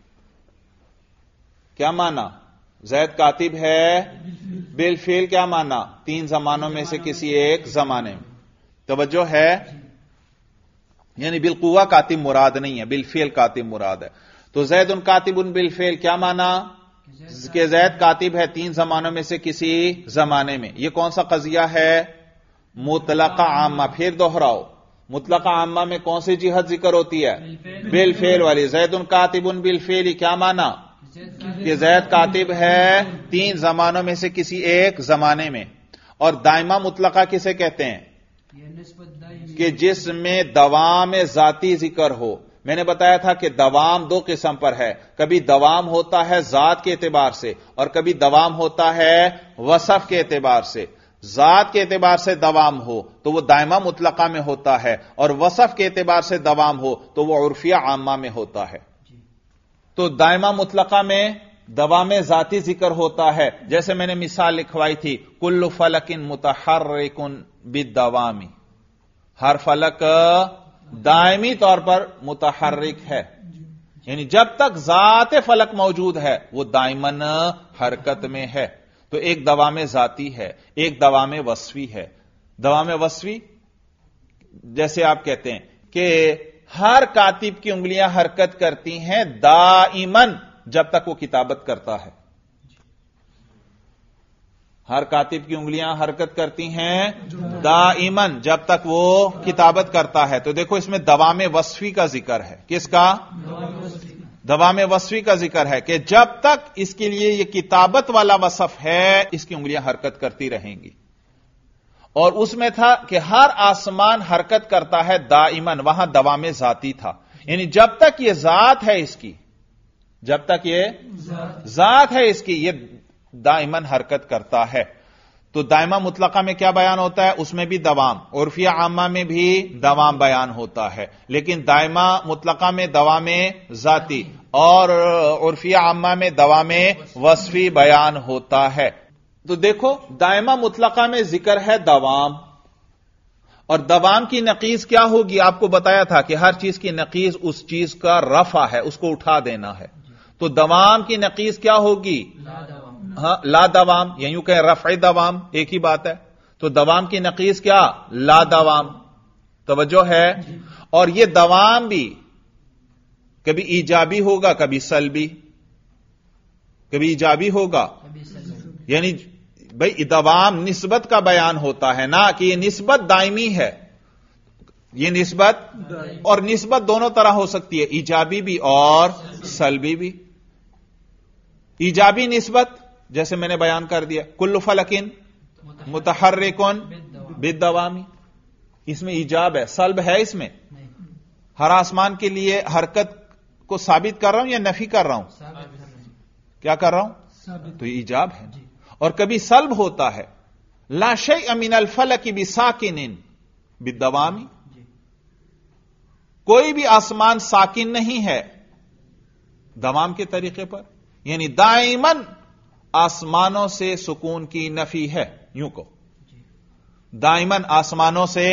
کیا معنی؟ زید کاتب ہے بالفعل، کیا معنی؟ 3 زمانوں میں سے کسی ایک زمانے میں. توجہ ہے؟ یعنی بالقوہ کاتب مراد نہیں ہے، بالفعل کاتب مراد ہے. تو زید کاتب بالفعل کیا معنی؟ کہ زید کاتب ہے 3 زمانوں میں سے کسی زمانے میں. یہ کون سا قضیہ ہے؟ مطلقہ عامہ. پھر دوہراؤ، مطلقہ عامہ میں کون سی جہت ذکر ہوتی ہے؟ بالفعل والی. زید کاتب بالفعل کیا معنی؟ کہ زید کاتب ہے 3 زمانوں میں سے کسی ایک زمانے میں. اور دائمہ مطلقہ کسے کہتے ہیں؟ کہ جس میں دوام ذاتی ذکر ہو. میں نے بتایا تھا کہ دوام 2 قسم پر ہے. کبھی دوام ہوتا ہے ذات کے اعتبار سے اور کبھی دوام ہوتا ہے وصف کے اعتبار سے. ذات کے اعتبار سے دوام ہو تو وہ دائمہ مطلقہ میں ہوتا ہے، اور وصف کے اعتبار سے دوام ہو تو وہ عرفیہ عامہ میں ہوتا ہے. تو دائمہ مطلقہ میں دوام ذاتی ذکر ہوتا ہے. جیسے میں نے مثال لکھوائی تھی، کل فلک متحرک بالدوام، ہر فلک دائمی طور پر متحرک ہے. یعنی جب تک ذات فلک موجود ہے وہ دائماً حرکت میں ہے. تو ایک دوام ذاتی ہے، ایک دوام وصفی ہے. دوام وصفی جیسے آپ کہتے ہیں کہ ہر کاتب کی انگلیاں حرکت کرتی ہیں دائماً جب تک وہ کتابت کرتا ہے. ہر کاتب کی انگلیاں حرکت کرتی ہیں دائماً جب تک وہ کتابت کرتا ہے. تو دیکھو اس میں دوام وصفی کا ذکر ہے. کس کا؟ دوام وصفی کا ذکر ہے کہ جب تک اس کے لیے یہ کتابت والا وصف ہے اس کی انگلیاں حرکت کرتی رہیں گی. اور اس میں تھا کہ ہر آسمان حرکت کرتا ہے دائماً، وہاں دوام ذاتی تھا. یعنی جب تک یہ ذات ہے اس کی، جب تک یہ ذات ہے اس کی، یہ دائماً حرکت کرتا ہے. تو دائمہ مطلقہ میں کیا بیان ہوتا ہے؟ اس میں بھی دوام. عرفیہ عامہ میں بھی دوام بیان ہوتا ہے، لیکن دائمہ مطلقہ میں دوام ذاتی اور عرفیہ عامہ میں دوام وصفی بیان ہوتا ہے. تو دیکھو دائمہ مطلقہ میں ذکر ہے دوام، اور دوام کی نقیض کیا ہوگی؟ آپ کو بتایا تھا کہ ہر چیز کی نقیض اس چیز کا رفع ہے، اس کو اٹھا دینا ہے. تو دوام کی نقیض کیا ہوگی؟ ہاں لا دوام، یا یوں کہ رفع دوام، ایک ہی بات ہے. تو دوام کی نقیض کیا؟ لا دوام. توجہ ہے؟ اور یہ دوام بھی کبھی ایجابی ہوگا کبھی سلبی، کبھی ایجابی ہوگا. یعنی بھئی دوام نسبت کا بیان ہوتا ہے نا، کہ یہ نسبت دائمی ہے. یہ نسبت، اور نسبت دونوں طرح ہو سکتی ہے، ایجابی بھی اور سلبی بھی. ایجابی نسبت جیسے میں نے بیان کر دیا کل فلکن متحرکن بالدوامی، اس میں ایجاب ہے، سلب ہے اس میں؟ ہر آسمان کے لیے حرکت کو ثابت کر رہا ہوں یا نفی کر رہا ہوں؟ کیا کر رہا ہوں؟ تو یہ ایجاب ہے. اور کبھی سلب ہوتا ہے لا شیء من الفلک بساکن بالدوامی، کوئی بھی آسمان ساکن نہیں ہے دوام کے طریقے پر، یعنی دائماً آسمانوں سے سکون کی نفی ہے. یوں کو دائماً آسمانوں سے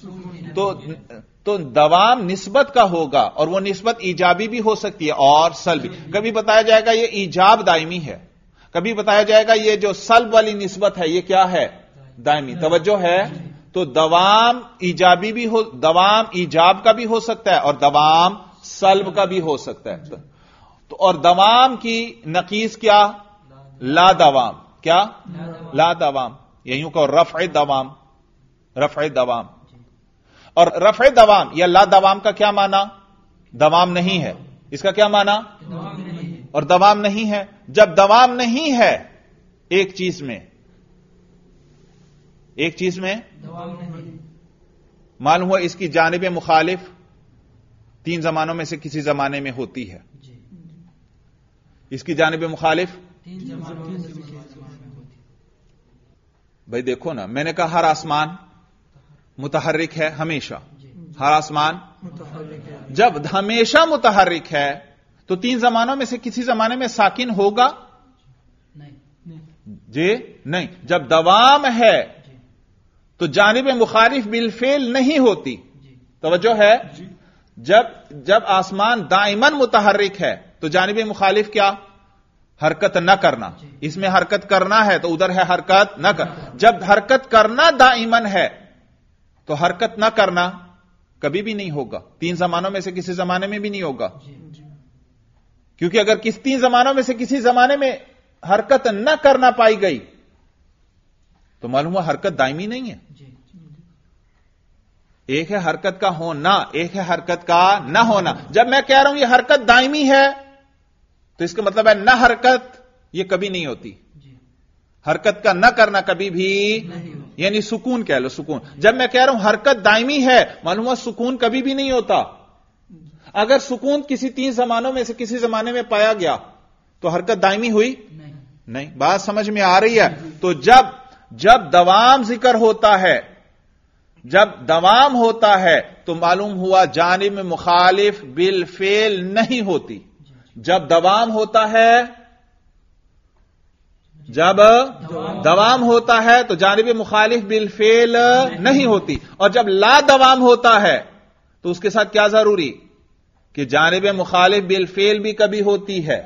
تو دوام نسبت کا ہوگا، اور وہ نسبت ایجابی بھی ہو سکتی ہے اور سلبی. کبھی بتایا جائے گا یہ ایجاب دائمی ہے، کبھی بتایا جائے گا یہ جو سلب والی نسبت ہے یہ کیا ہے؟ دائمی. توجہ ہے؟ تو دوام ایجابی بھی ہو، دوام ایجاب کا بھی ہو سکتا ہے اور دوام سلب کا بھی ہو سکتا ہے. تو اور دوام کی نقیض کیا؟ لا دوام. کیا؟ لا دوام. یوں کہ رفع دوام، رفع دوام. اور رفع دوام یا لا دوام کا کیا معنی؟ دوام نہیں ہے. اس کا کیا معنی؟ اور دوام نہیں ہے. جب دوام نہیں ہے ایک چیز میں، ایک چیز میں معلوم ہوا اس کی جانب مخالف تین زمانوں میں سے کسی زمانے میں ہوتی ہے. اس کی جانب مخالف بھائی دیکھو نا، میں نے کہا ہر آسمان متحرک ہے ہمیشہ، ہر آسمان جب ہمیشہ متحرک ہے تو تین زمانوں میں سے کسی زمانے میں ساکن ہوگا؟ جی نہیں. جب دوام ہے تو جانب مخالف بالفعل نہیں ہوتی. توجہ ہے؟ جب آسمان دائماً متحرک ہے تو جانب مخالف کیا؟ حرکت نہ کرنا. اس میں حرکت کرنا ہے تو ادھر ہے حرکت نہ کر. جب حرکت کرنا دائماً ہے تو حرکت نہ کرنا کبھی بھی نہیں ہوگا، تین زمانوں میں سے کسی زمانے میں بھی نہیں ہوگا. کیونکہ اگر کس تین زمانوں میں سے کسی زمانے میں حرکت نہ کرنا پائی گئی تو معلوم ہوا حرکت دائمی نہیں ہے. ایک ہے حرکت کا ہونا، ایک ہے حرکت کا نہ ہونا. جب میں کہہ رہا ہوں یہ حرکت دائمی ہے تو اس کا مطلب ہے نہ حرکت یہ کبھی نہیں ہوتی، حرکت کا نہ کرنا کبھی بھی یعنی سکون کہہ لو، سکون. جب میں کہہ رہا ہوں حرکت دائمی ہے معلوم ہوا سکون کبھی بھی نہیں ہوتا. اگر سکون کسی تین زمانوں میں سے کسی زمانے میں پایا گیا تو حرکت دائمی ہوئی نہیں. بات سمجھ میں آ رہی ہے؟ تو جب دوام ذکر ہوتا ہے، جب دوام ہوتا ہے تو معلوم ہوا جانب مخالف بالفعل نہیں ہوتی. جب دوام ہوتا ہے، جب دوام ہوتا ہے تو جانب مخالف بالفعل نہیں ہوتی. اور جب لا دوام ہوتا ہے تو اس کے ساتھ کیا ضروری کہ جانب مخالف بالفعل بھی کبھی ہوتی ہے،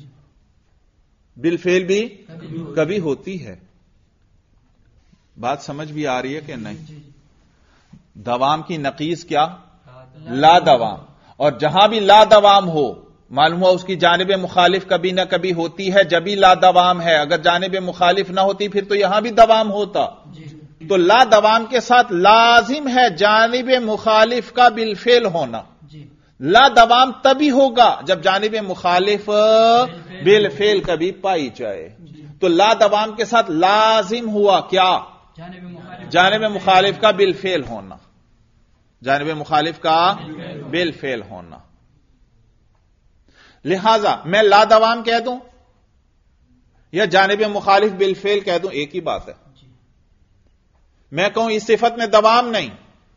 بالفعل بھی کبھی ہوتی ہے. بات سمجھ بھی آ رہی ہے کہ نہیں؟ دوام کی نقیض کیا؟ لا دوام. اور جہاں بھی لا دوام ہو معلوم ہوا اس کی جانب مخالف کبھی نہ کبھی ہوتی ہے، جبھی لا دوام ہے. اگر جانب مخالف نہ ہوتی پھر تو یہاں بھی دوام ہوتا. تو لا دوام کے ساتھ لازم ہے جانب مخالف کا بالفعل ہونا. لا دوام تبھی ہوگا جب جانب مخالف بالفعل کبھی پائی جائے. تو لا دوام کے ساتھ لازم ہوا کیا؟ جانب مخالف کا بالفعل ہونا، جانب مخالف کا بالفعل ہونا. لہذا میں لا دوام کہہ دوں یا جانب مخالف بالفعل کہہ دوں ایک ہی بات ہے. میں کہوں اس صفت میں دوام نہیں،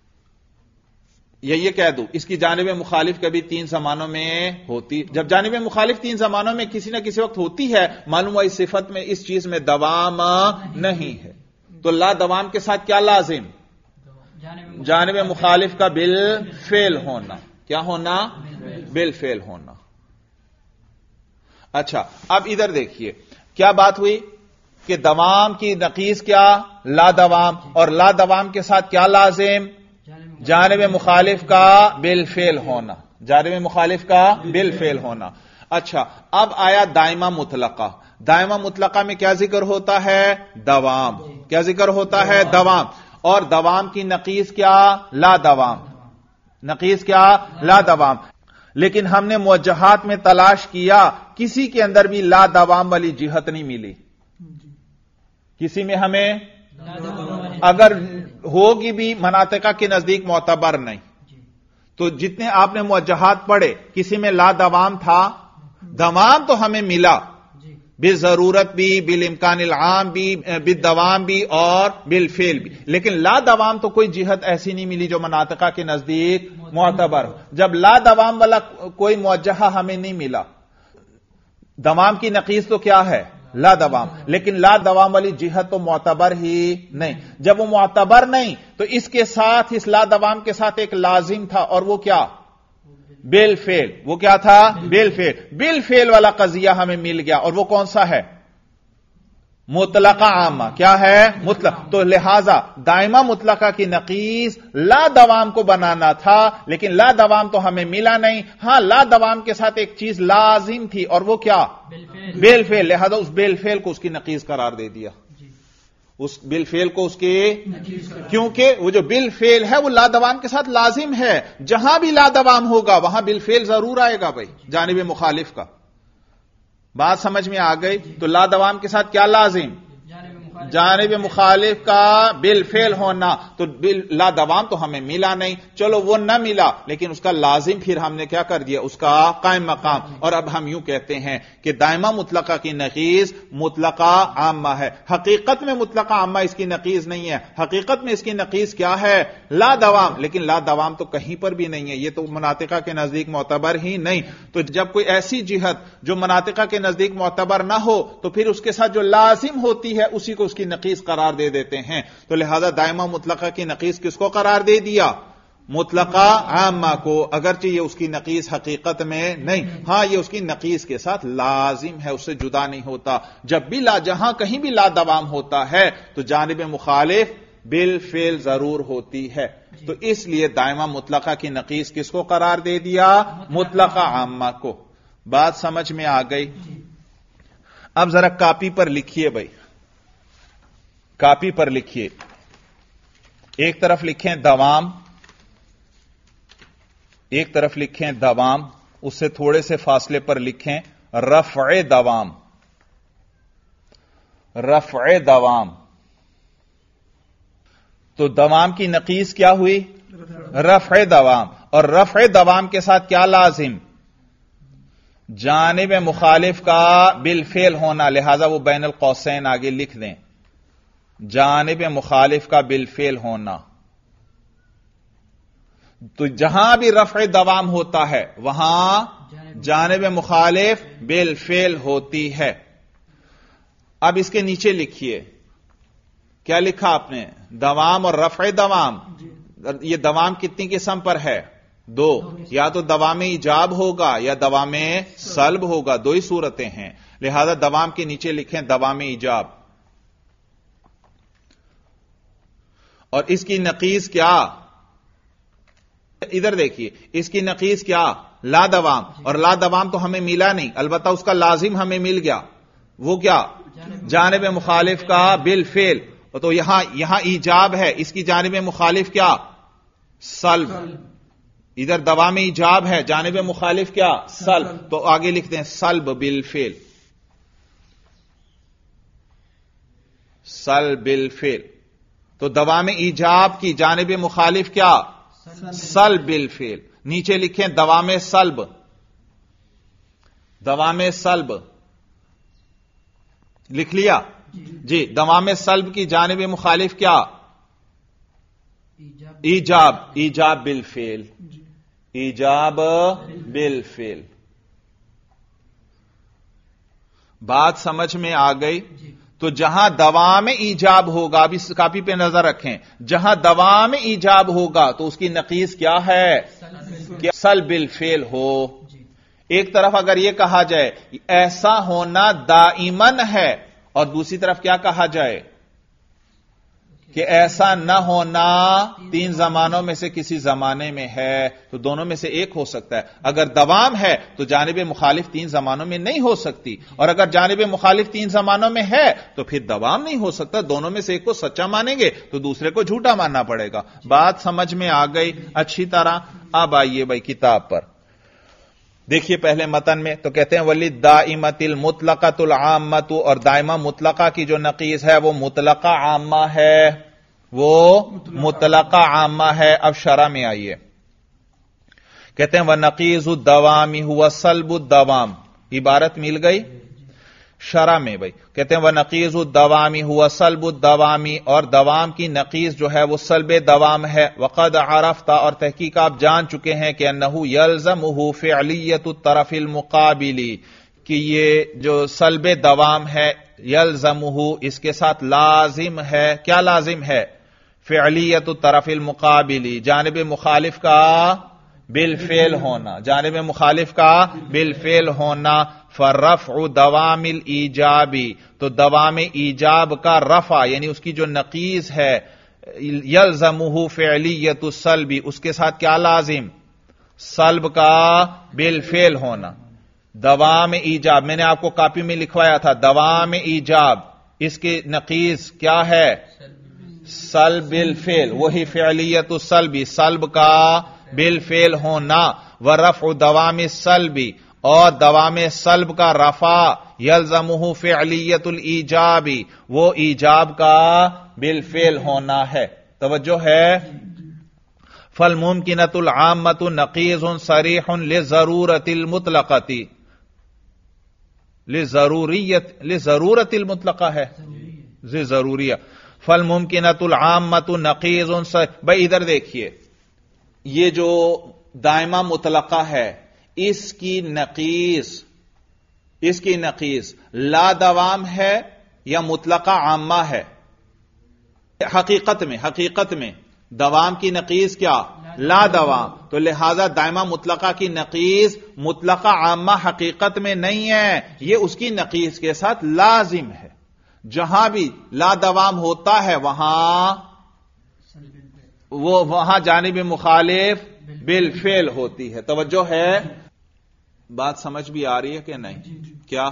یا یہ کہہ دوں اس کی جانب مخالف کبھی تین زمانوں میں ہوتی. جب جانب مخالف تین زمانوں میں کسی نہ کسی وقت ہوتی ہے معلوم ہوا اس صفت میں، اس چیز میں دوام نہیں ہے. تو لا دوام کے ساتھ کیا لازم؟ جانب مخالف کا بالفعل ہونا. کیا ہونا؟ بالفعل ہونا. اچھا اب ادھر دیکھیے کیا بات ہوئی کہ دوام کی نقیض کیا؟ لا دوام. اور لا دوام کے ساتھ کیا لازم؟ جانب مخالف کا بالفعل ہونا، جانب مخالف کا بالفعل ہونا. اچھا اب آیا دائمہ مطلقہ. دائمہ مطلقہ میں کیا ذکر ہوتا ہے؟ دوام. کیا ذکر ہوتا ہے؟ دوام. اور دوام کی نقیض کیا؟ لا دوام. نقیض کیا؟ لا دوام. لیکن ہم نے موجہات میں تلاش کیا کسی کے اندر بھی لا دوام والی جہت نہیں ملی. کسی میں ہمیں اگر ہوگی بھی مناطقہ کے نزدیک معتبر نہیں. تو جتنے آپ نے موجہات پڑھے کسی میں لا دوام تھا, دوام تو ہمیں ملا بالضرورت بھی, بالامکان العام بھی, بالدوام بھی اور بالفعل بھی, لیکن لا دوام تو کوئی جہت ایسی نہیں ملی جو مناطقہ کے نزدیک معتبر. جب لا دوام والا کوئی موجہہ ہمیں نہیں ملا, دوام کی نقیض تو کیا ہے لا دوام, لیکن لا دوام والی جہت تو معتبر ہی نہیں. جب وہ معتبر نہیں تو اس کے ساتھ, اس لا دوام کے ساتھ ایک لازم تھا, اور وہ کیا بالفعل. وہ کیا تھا بالفعل. بالفعل والا قضیہ ہمیں مل گیا, اور وہ کون سا ہے مطلقہ عامہ. کیا ہے مطلق. تو لہذا دائمہ مطلقہ کی نقیض لا دوام کو بنانا تھا, لیکن لا دوام تو ہمیں ملا نہیں. ہاں لا دوام کے ساتھ ایک چیز لازم تھی, اور وہ کیا بالفعل. لہذا اس بالفعل کو اس کی نقیض قرار دے دیا. اس بالفعل کو اس کے, کیونکہ وہ جو بالفعل ہے وہ لا دوام کے ساتھ لازم ہے. جہاں بھی لا دوام ہوگا وہاں بالفعل ضرور آئے گا بھائی, جانب مخالف کا. بات سمجھ میں آ گئی. تو لا دوام کے ساتھ کیا لازم, جانب مخالف کا بالفعل ہونا. تو لا دوام تو ہمیں ملا نہیں, چلو وہ نہ ملا, لیکن اس کا لازم پھر ہم نے کیا کر دیا, اس کا قائم مقام. اور اب ہم یوں کہتے ہیں کہ دائمہ مطلقہ کی نقیض مطلقہ عامہ ہے. حقیقت میں مطلقہ عامہ اس کی نقیض نہیں ہے. حقیقت میں اس کی نقیض کیا ہے لا دوام, لیکن لا دوام تو کہیں پر بھی نہیں ہے. یہ تو مناطقہ کے نزدیک معتبر ہی نہیں. تو جب کوئی ایسی جہت جو مناطقہ کے نزدیک معتبر نہ ہو تو پھر اس کے ساتھ جو لازم ہوتی ہے اسی کو اس کی نقیض قرار دے دیتے ہیں. تو لہذا دائمہ مطلقہ کی نقیض کس کو قرار دے دیا, مطلقہ عامہ کو, اگرچہ یہ اس کی نقیض حقیقت میں نہیں. ہاں یہ اس کی نقیض کے ساتھ لازم ہے, اس سے جدا نہیں ہوتا. جب بھی جہاں کہیں بھی لا دوام ہوتا ہے تو جانب مخالف بالفعل ضرور ہوتی ہے. تو اس لیے دائمہ مطلقہ کی نقیض کس کو قرار دے دیا, مطلقہ عامہ کو. بات سمجھ میں آ گئی. اب ذرا کاپی پر لکھیے بھائی, کاپی پر لکھیے. ایک طرف لکھیں دوام, ایک طرف لکھیں دوام, اس سے تھوڑے سے فاصلے پر لکھیں رفع دوام. رفع دوام. تو دوام کی نقیض کیا ہوئی, رفع دوام. اور رفع دوام کے ساتھ کیا لازم, جانب مخالف کا بالفعل ہونا. لہذا وہ بین القوسین آگے لکھ دیں, جانب مخالف کا بالفعل ہونا. تو جہاں بھی رفع دوام ہوتا ہے وہاں جانب مخالف بالفعل ہوتی ہے. اب اس کے نیچے لکھیے, کیا لکھا آپ نے, دوام اور رفع دوام. یہ دوام کتنی قسم پر ہے, دو. یا تو دوام ایجاب ہوگا یا دوام سلب ہوگا, دو ہی صورتیں ہیں. لہذا دوام کے نیچے لکھیں دوام ایجاب. اور اس کی نقیض کیا, ادھر دیکھیے, اس کی نقیض کیا لا دوام. اور لا دوام تو ہمیں ملا نہیں, البتہ اس کا لازم ہمیں مل گیا. وہ کیا, جانب مخالف کا بالفعل. تو یہاں ایجاب ہے, اس کی جانب مخالف کیا سلب. ادھر دوام ایجاب ہے, جانب مخالف کیا سلب. تو آگے لکھتے ہیں سلب بالفعل. سلب بالفعل. تو دوام ایجاب کی جانب مخالف کیا سلب بالفعل. نیچے لکھیں دوام سلب. دوام سلب لکھ لیا جی. دوام سلب کی جانب مخالف کیا ایجاب. ایجاب بالفعل. ایجاب بالفعل. بات سمجھ میں آ گئی. تو جہاں دوام ایجاب ہوگا, اب اس کاپی پہ نظر رکھیں, جہاں دوام ایجاب ہوگا تو اس کی نقیض کیا ہے کہ سلب بالفعل ہو. ایک طرف اگر یہ کہا جائے ایسا ہونا دائمن ہے, اور دوسری طرف کیا کہا جائے کہ ایسا نہ ہونا تین زمانوں میں سے کسی زمانے میں ہے, تو دونوں میں سے ایک ہو سکتا ہے. اگر دوام ہے تو جانب مخالف تین زمانوں میں نہیں ہو سکتی, اور اگر جانب مخالف تین زمانوں میں ہے تو پھر دوام نہیں ہو سکتا. دونوں میں سے ایک کو سچا مانیں گے تو دوسرے کو جھوٹا ماننا پڑے گا. بات سمجھ میں آ گئی اچھی طرح. اب آئیے بھائی کتاب پر. دیکھیے پہلے متن میں تو کہتے ہیں وَلِلدَّائِمَةِ الْمُطْلَقَةُ الْعَامَّةُ، اور دائمہ مطلقہ کی جو نقیض ہے وہ مطلقہ عامہ ہے، وہ مطلقہ عامہ ہے۔ اب شرح میں آئیے، کہتے ہیں وَنَقِيضُ الدَّوَامِ هُوَ سَلْبُ الدَّوَامِ، عبارت مل گئی شرح میں بھائی، کہتے ہیں وَنَقِيضُ الدَّوَامِ هُوَ سَلْبُ الدَّوَامِ، اور دوام کی نقیض جو ہے وہ سلب دوام ہے۔ وَقَدْ عَرَفْتَ، اور تحقیق آپ جان چکے ہیں کہ أَنَّهُ يَلْزَمُهُ فِعْلِيَّةُ الطَّرَفِ الْمُقَابِلِ، کہ یہ جو سلب دوام ہے يَلْزَمُهُ، اس کے ساتھ لازم ہے، کیا لازم ہے؟ فعلیت الطرف المقابلی، جانب مخالف کا بالفعل ہونا، جانب مخالف کا بالفعل ہونا۔ فرفع دوام الایجابی، تو دوام ایجاب کا رفع یعنی اس کی جو نقیض ہے یلزمہ فعلیت السلب، اس کے ساتھ کیا لازم؟ سلب کا بالفعل ہونا۔ دوام ایجاب میں نے آپ کو کاپی میں لکھوایا تھا، دوام ایجاب اس کی نقیض کیا ہے؟ سلب الفعل، وہی فعلیت السلب، سلب کا بالفعل ہونا۔ ورفع دوام السلب، اور دوام سلب کا رفع یلزمہ فعلیت الایجاب، وہ ایجاب کا بالفعل ہونا ہے۔ توجہ ہے؟ فالممکنۃ العامۃ نقیض صریح لضرورۃ المطلقۃ، لضرورت المطلقہ ہے، ضروریہ۔ فالممکنۃ العامۃ نقیض صریح، بھائی ادھر دیکھیے، یہ جو دائمہ مطلقہ ہے اس کی نقیض لا دوام ہے یا مطلقہ عامہ ہے؟ حقیقت میں دوام کی نقیض کیا؟ لا دوام، تو لہذا دائمہ مطلقہ کی نقیض مطلقہ عامہ حقیقت میں نہیں ہے، یہ اس کی نقیض کے ساتھ لازم ہے۔ جہاں بھی لا دوام ہوتا ہے وہاں جانب مخالف بالفعل ہوتی ہے۔ توجہ ہے؟ بات سمجھ بھی آ رہی ہے کہ نہیں؟ کیا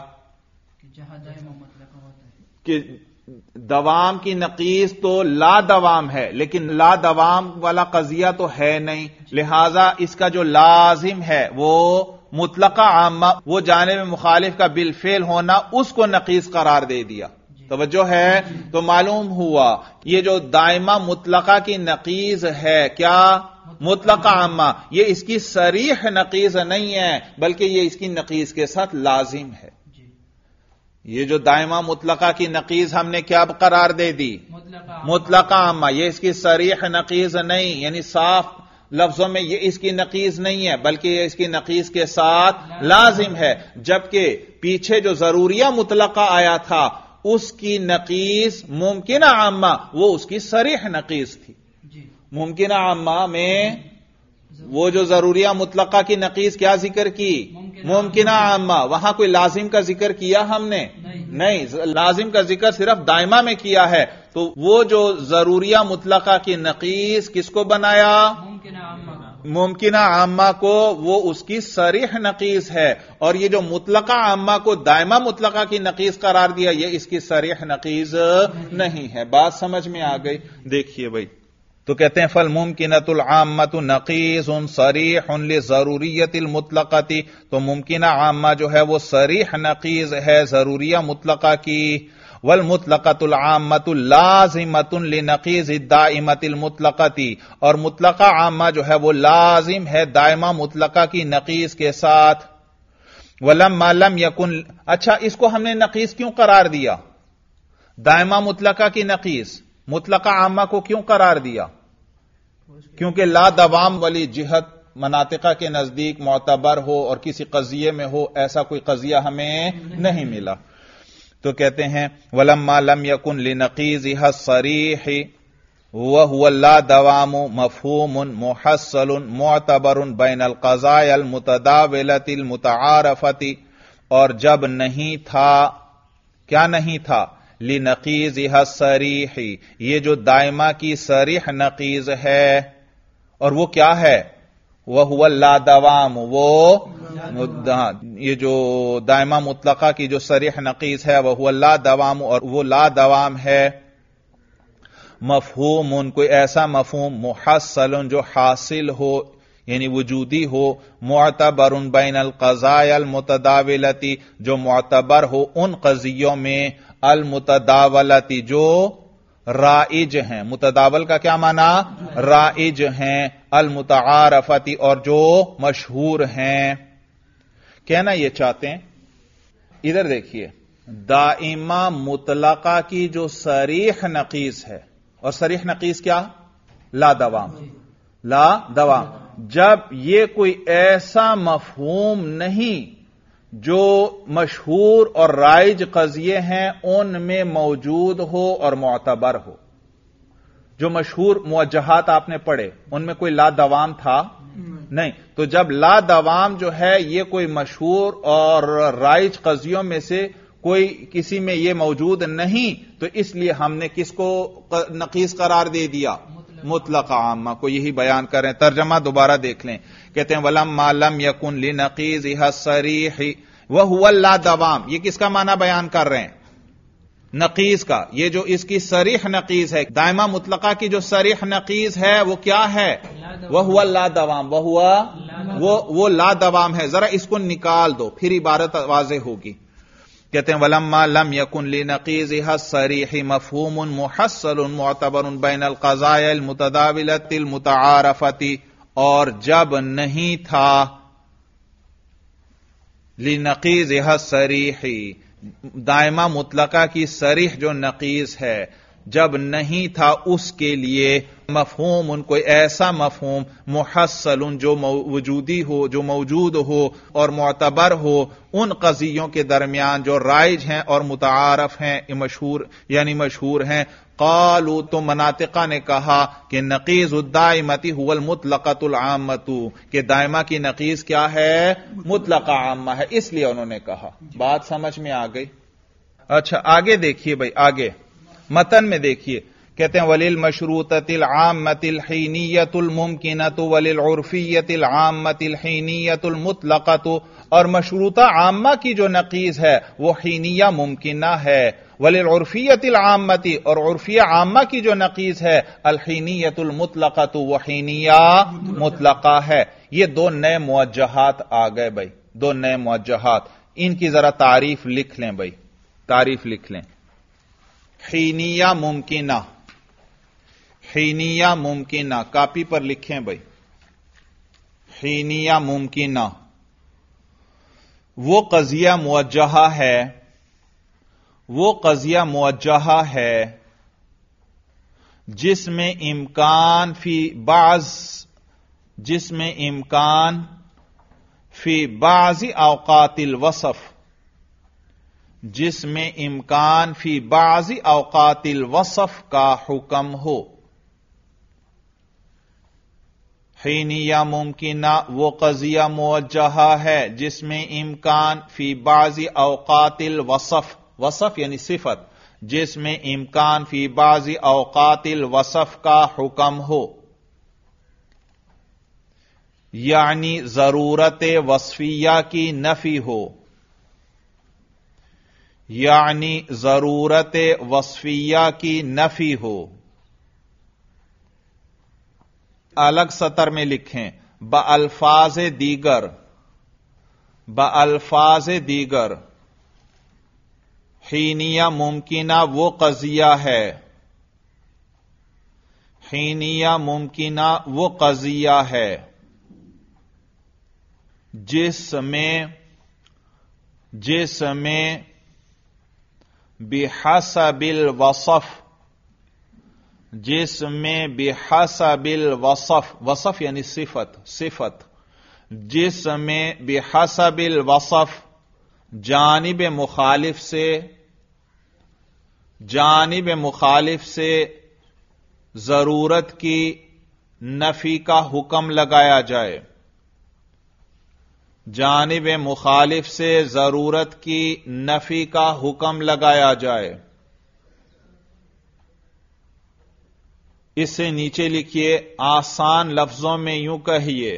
کہ دوام کی نقیض تو لا دوام ہے، لیکن لا دوام والا قضیہ تو ہے نہیں، لہذا اس کا جو لازم ہے وہ مطلقہ عامہ، وہ جانب مخالف کا بالفعل ہونا، اس کو نقیض قرار دے دیا۔ توجہ ہے؟ تو معلوم ہوا یہ جو دائمہ مطلقہ کی نقیض ہے کیا؟ مطلقہ عامہ، یہ اس کی صریح نقیض نہیں ہے بلکہ یہ اس کی نقیض کے ساتھ لازم ہے۔ یہ جو دائمہ مطلقہ کی نقیض ہم نے کیا قرار دے دی؟ مطلقہ عامہ، یہ اس کی صریح نقیض نہیں، یعنی صاف لفظوں میں یہ اس کی نقیض نہیں ہے بلکہ یہ اس کی نقیض کے ساتھ لازم ہے۔ جبکہ پیچھے جو ضروریہ مطلقہ آیا تھا اس کی نقیض ممکنہ عامہ، وہ اس کی صریح نقیض تھی۔ ممکنہ عامہ میں وہ جو ضروریہ مطلقہ کی نقیض کیا ذکر کی؟ ممکنہ عامہ، وہاں کوئی لازم کا ذکر کیا ہم نے؟ نہیں، لازم کا ذکر صرف دائمہ میں کیا ہے۔ تو وہ جو ضروریہ مطلقہ کی نقیض کس کو بنایا؟ ممکنہ عامہ کو، وہ اس کی صریح نقیض ہے، اور یہ جو مطلقہ عامہ کو دائمہ مطلقہ کی نقیض قرار دیا یہ اس کی صریح نقیض نہیں ہے۔ بات سمجھ میں آ گئی؟ دیکھیے بھائی، تو کہتے ہیں فالممکنۃ العامۃ نقیض صریح لضروریۃ المطلقۃ، تو ممکنہ عامہ جو ہے وہ صریح نقیض ہے ضروریہ مطلقہ کی۔ والمطلقۃ العامۃ لازمۃ لنقیض الدائمۃ المطلقۃ، اور مطلقہ عامہ جو ہے وہ لازم ہے دائمہ مطلقہ کی نقیض کے ساتھ۔ ولما لم یکن، اچھا اس کو ہم نے نقیض کیوں قرار دیا؟ دائمہ مطلقہ کی نقیض مطلقہ عامہ کو کیوں قرار دیا؟ کیونکہ لا دوام والی جہت مناطقہ کے نزدیک معتبر ہو اور کسی قضیے میں ہو، ایسا کوئی قضیہ ہمیں نہیں ملا۔ تو کہتے ہیں ولما لم یکن لنقیضها الصریح وهو لا دوام مفہوم محصل معتبر بین القضایا المتداولۃ المتعارفۃ، اور جب نہیں تھا، کیا نہیں تھا؟ لنقیضها الصریح، یہ جو دائمہ کی صریح نقیض ہے، اور وہ کیا ہے؟ وَهُوَ لا دوام، وہ یہ جو دائمہ مطلقہ کی جو صریح نقیض ہے وَهُوَ لا دوام، اور وہ لا دوام ہے مفہوم، کوئی ایسا مفہوم محصل جو حاصل ہو، یعنی وجودی ہو، معتبر بین القضایا المتداولتی، جو معتبر ہو ان قضیوں میں، المتداولتی جو رائج ہیں، متداول کا کیا معنی؟ رائج ہیں، المتعارفتی اور جو مشہور ہیں۔ کہنا یہ چاہتے ہیں، ادھر دیکھیے، دائمہ مطلقہ کی جو صریح نقیض ہے، اور صریح نقیض کیا؟ لا دوام، لا دوام۔ جب یہ کوئی ایسا مفہوم نہیں جو مشہور اور رائج قضیے ہیں ان میں موجود ہو اور معتبر ہو، جو مشہور موجہات آپ نے پڑھے ان میں کوئی لا دوام تھا نہیں، تو جب لا دوام جو ہے یہ کوئی مشہور اور رائج قضیوں میں سے کوئی کسی میں یہ موجود نہیں، تو اس لیے ہم نے کس کو نقیض قرار دے دیا؟ مطلق عامہ کو۔ یہی بیان کریں، ترجمہ دوبارہ دیکھ لیں، کہتے ہیں وَلَمَّا لَمْ يَكُنْ لِنَقِيضِهَا الصَّرِيحِ وَهُوَ اللَّادَوَامُ۔ یہ کس کا معنی بیان کر رہے ہیں؟ نقیض کا۔ یہ جو اس کی صریح نقیض ہے، دائمہ مطلقہ کی جو صریح نقیض ہے وہ کیا ہے؟ وَهُوَ اللَّادَوَامُ، وہ لا دوام ہے۔ ذرا اس کو نکال دو پھر عبارت واضح ہوگی۔ کہتے ہیں وَلَمَّا لَمْ يَكُنْ لِنَقِيضِهَا الصَّرِيحِ مَفْهُومٌ مُحَصَّلٌ مُعْتَبَرٌ بَيْنَ الْقَضَايَا الْمُتَدَاوِلَةِ الْمُتَعَارَفَةِ، اور جب نہیں تھا لِنَقِيضِهَا الصَّرِيحِ دائمہ مطلقہ کی صریح جو نقیض ہے، جب نہیں تھا اس کے لیے مفہوم، ان کوئی ایسا مفہوم محصل جو وجودی ہو، جو موجود ہو اور معتبر ہو ان قضیوں کے درمیان جو رائج ہیں اور متعارف ہیں، مشہور یعنی مشہور ہیں۔ قالوا، تو مناطقہ نے کہا کہ نقیض الدائمتی هو المطلقۃ العامۃ، کہ دائمہ کی نقیض کیا ہے؟ مطلقہ عامہ ہے، اس لیے انہوں نے کہا۔ بات سمجھ میں آ گئی؟ اچھا آگے دیکھیے بھائی، آگے متن میں دیکھیے، کہتے ہیں وَلِلْمَشْرُوطَةِ الْعَامَّةِ الْحِینِیَّةُ الْمُمْکِنَةُ وَلِلْعُرْفِیَّةِ الْعَامَّةِ الْحِینِیَّةُ الْمُطْلَقَةُ، اور مشروطہ عامہ کی جو نقیض ہے وہ حینیہ ممکنہ ہے، وَلِلْعُرْفِیَّةِ الْعَامَّةِ، اور عرفیہ عامہ کی جو نقیض ہے الْحِینِیَّةُ الْمُطْلَقَةُ، وہ حینیہ مطلقہ ہے۔ یہ دو نئے موجہات آ گئے بھائی، دو نئے موجہات، ان کی ذرا تعریف لکھ لیں بھائی، تعریف لکھ لیں۔ حینیہ ممکنہ، حینیہ ممکنہ، کاپی پر لکھیں بھائی۔ حینیہ ممکنہ وہ قضیہ موجہہ ہے، وہ قضیہ موجہہ ہے جس میں امکان فی بعض، جس میں امکان فی بعض اوقات الوصف، جس میں امکان فی بعض اوقات الوصف کا حکم ہو۔ حینیہ ممکنہ وہ قضیہ موجہہ ہے جس میں امکان فی بعض اوقات الوصف، وصف یعنی صفت، جس میں امکان فی بعض اوقات الوصف کا حکم ہو، یعنی ضرورت وصفیہ کی نفی ہو، یعنی ضرورت وصفیہ کی نفی ہو۔ الگ سطر میں لکھیں، بألفاظ دیگر، بألفاظ دیگر حینیہ ممکنہ وہ قضیہ ہے، حینیہ ممکنہ وہ قضیہ ہے جس میں بحسب الوصف، جس میں بحسب الوصف، وصف یعنی صفت، صفت، جس میں بحسب الوصف جانب مخالف سے، جانب مخالف سے ضرورت کی نفی کا حکم لگایا جائے، جانب مخالف سے ضرورت کی نفی کا حکم لگایا جائے۔ اس سے نیچے لکھیے، آسان لفظوں میں یوں کہیے،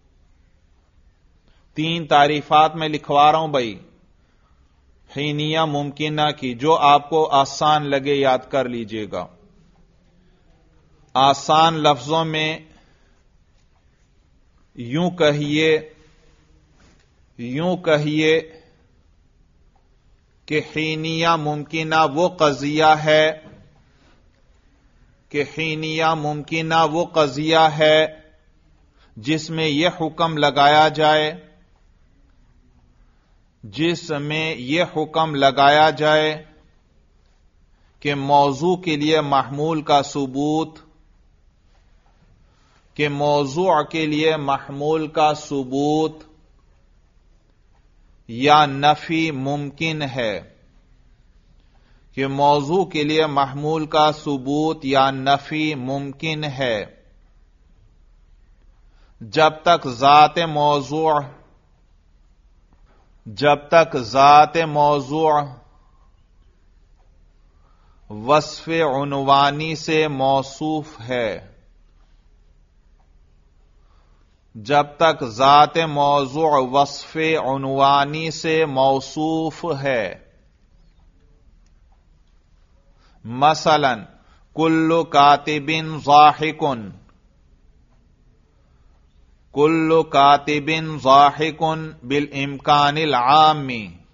تین تعریفات میں لکھوا رہا ہوں بھائی حینیہ ممکنہ کی، جو آپ کو آسان لگے یاد کر لیجئے گا۔ آسان لفظوں میں یوں کہیے کہ حینیہ ممکنہ وہ قضیہ ہے جس میں یہ حکم لگایا جائے کہ موضوع کے لیے محمول کا ثبوت یا نفی ممکن ہے، کہ موضوع کے لیے محمول کا ثبوت یا نفی ممکن ہے جب تک ذات موضوع وصف عنوانی سے موصوف ہے، جب تک ذات موضوع وصف عنوانی سے موصوف ہے۔ مثلا کل کاتب ضاحک، بالامکان العام،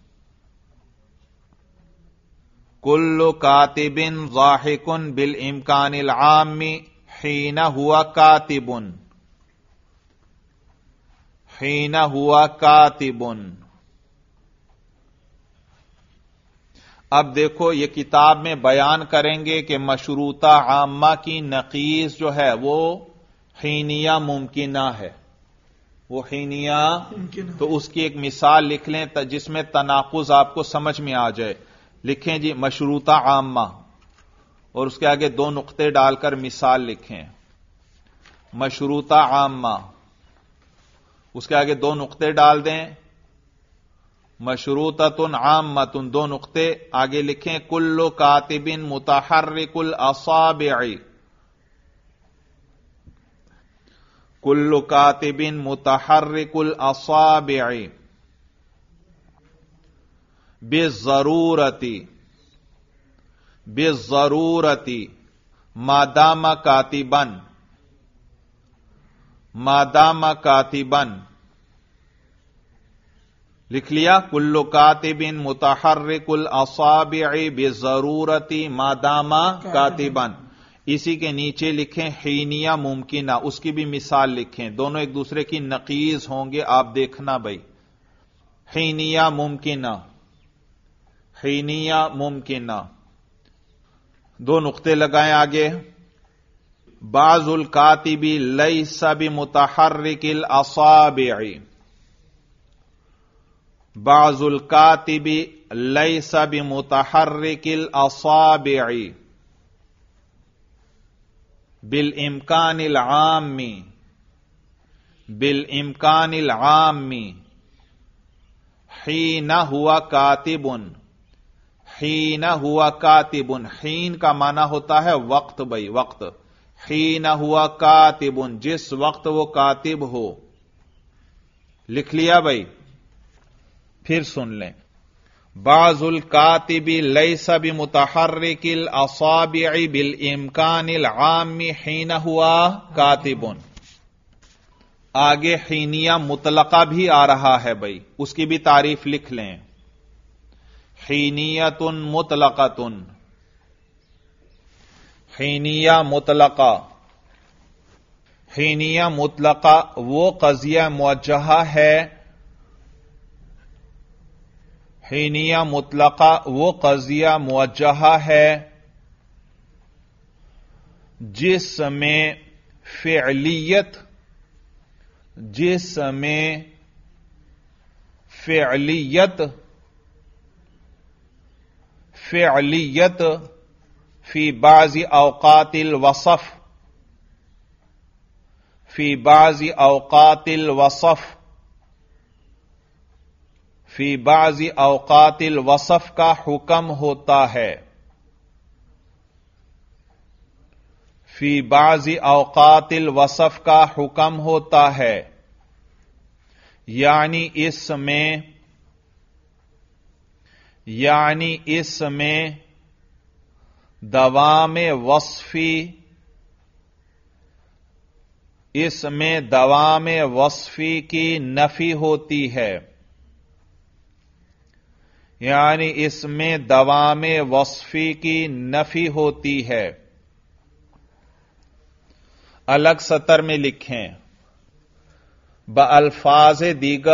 کل کاتب ضاحک بالامکان العام حین ہوا کاتب۔ اب دیکھو یہ کتاب میں بیان کریں گے کہ مشروطہ عامہ کی نقیض جو ہے وہ حینیہ ممکنہ ہے، تو اس کی ایک مثال لکھ لیں جس میں تناقض آپ کو سمجھ میں آ جائے۔ لکھیں جی مشروطہ عامہ اور اس کے آگے 2 نقطے ڈال کر مثال لکھیں، مشروطہ عامہ، اس کے آگے 2 نقطے ڈال دیں، مشروطۃ عامۃ، 2 نقطے آگے لکھیں، کل کاتب متحرک الاصابع، کل کاتب متحرک الاصابع بالضرورت ما دام کاتبا، لکھ لیا، کل کاتب متحرک الاصابع بالضرورت ما دام کاتبا۔ اسی کے نیچے لکھیں حینیہ ممکنہ، اس کی بھی مثال لکھیں، دونوں ایک دوسرے کی نقیض ہوں گے، آپ دیکھنا بھائی۔ حینیہ ممکنہ 2 نقطے لگائیں آگے، بعض الکاتب لیس بمتحرک الاصابع، بعض الکاتب لیس بمتحرک الاصابع بالامکان العام حین ہوا کاتب، حین کا معنی ہوتا ہے وقت بھائی، وقت، حین ہوا کاتب، جس وقت وہ کاتب ہو۔ لکھ لیا بھائی، پھر سن لیں، بعض الکاتب لیس بمتحرک الاصابع بالامکان العام حین ہوا کاتب۔ آگے حینیہ مطلقہ بھی آ رہا ہے بھائی، اس کی بھی تعریف لکھ لیں، حینیۃ مطلقۃ، حینیہ مطلقہ وہ قضیہ موجہہ ہے، حینیہ مطلقہ وہ قضیہ موجہہ ہے جس میں فعلیت فی بعض اوقات الوصف کا حکم ہوتا ہے، فی بعض اوقات الوصف کا حکم ہوتا ہے، یعنی اس میں دوام وصفی اس میں دوام وصفی کی نفی ہوتی ہے، یعنی اس میں دوام وصفی کی نفی ہوتی ہے۔ الگ سطر میں لکھیں، بألفاظ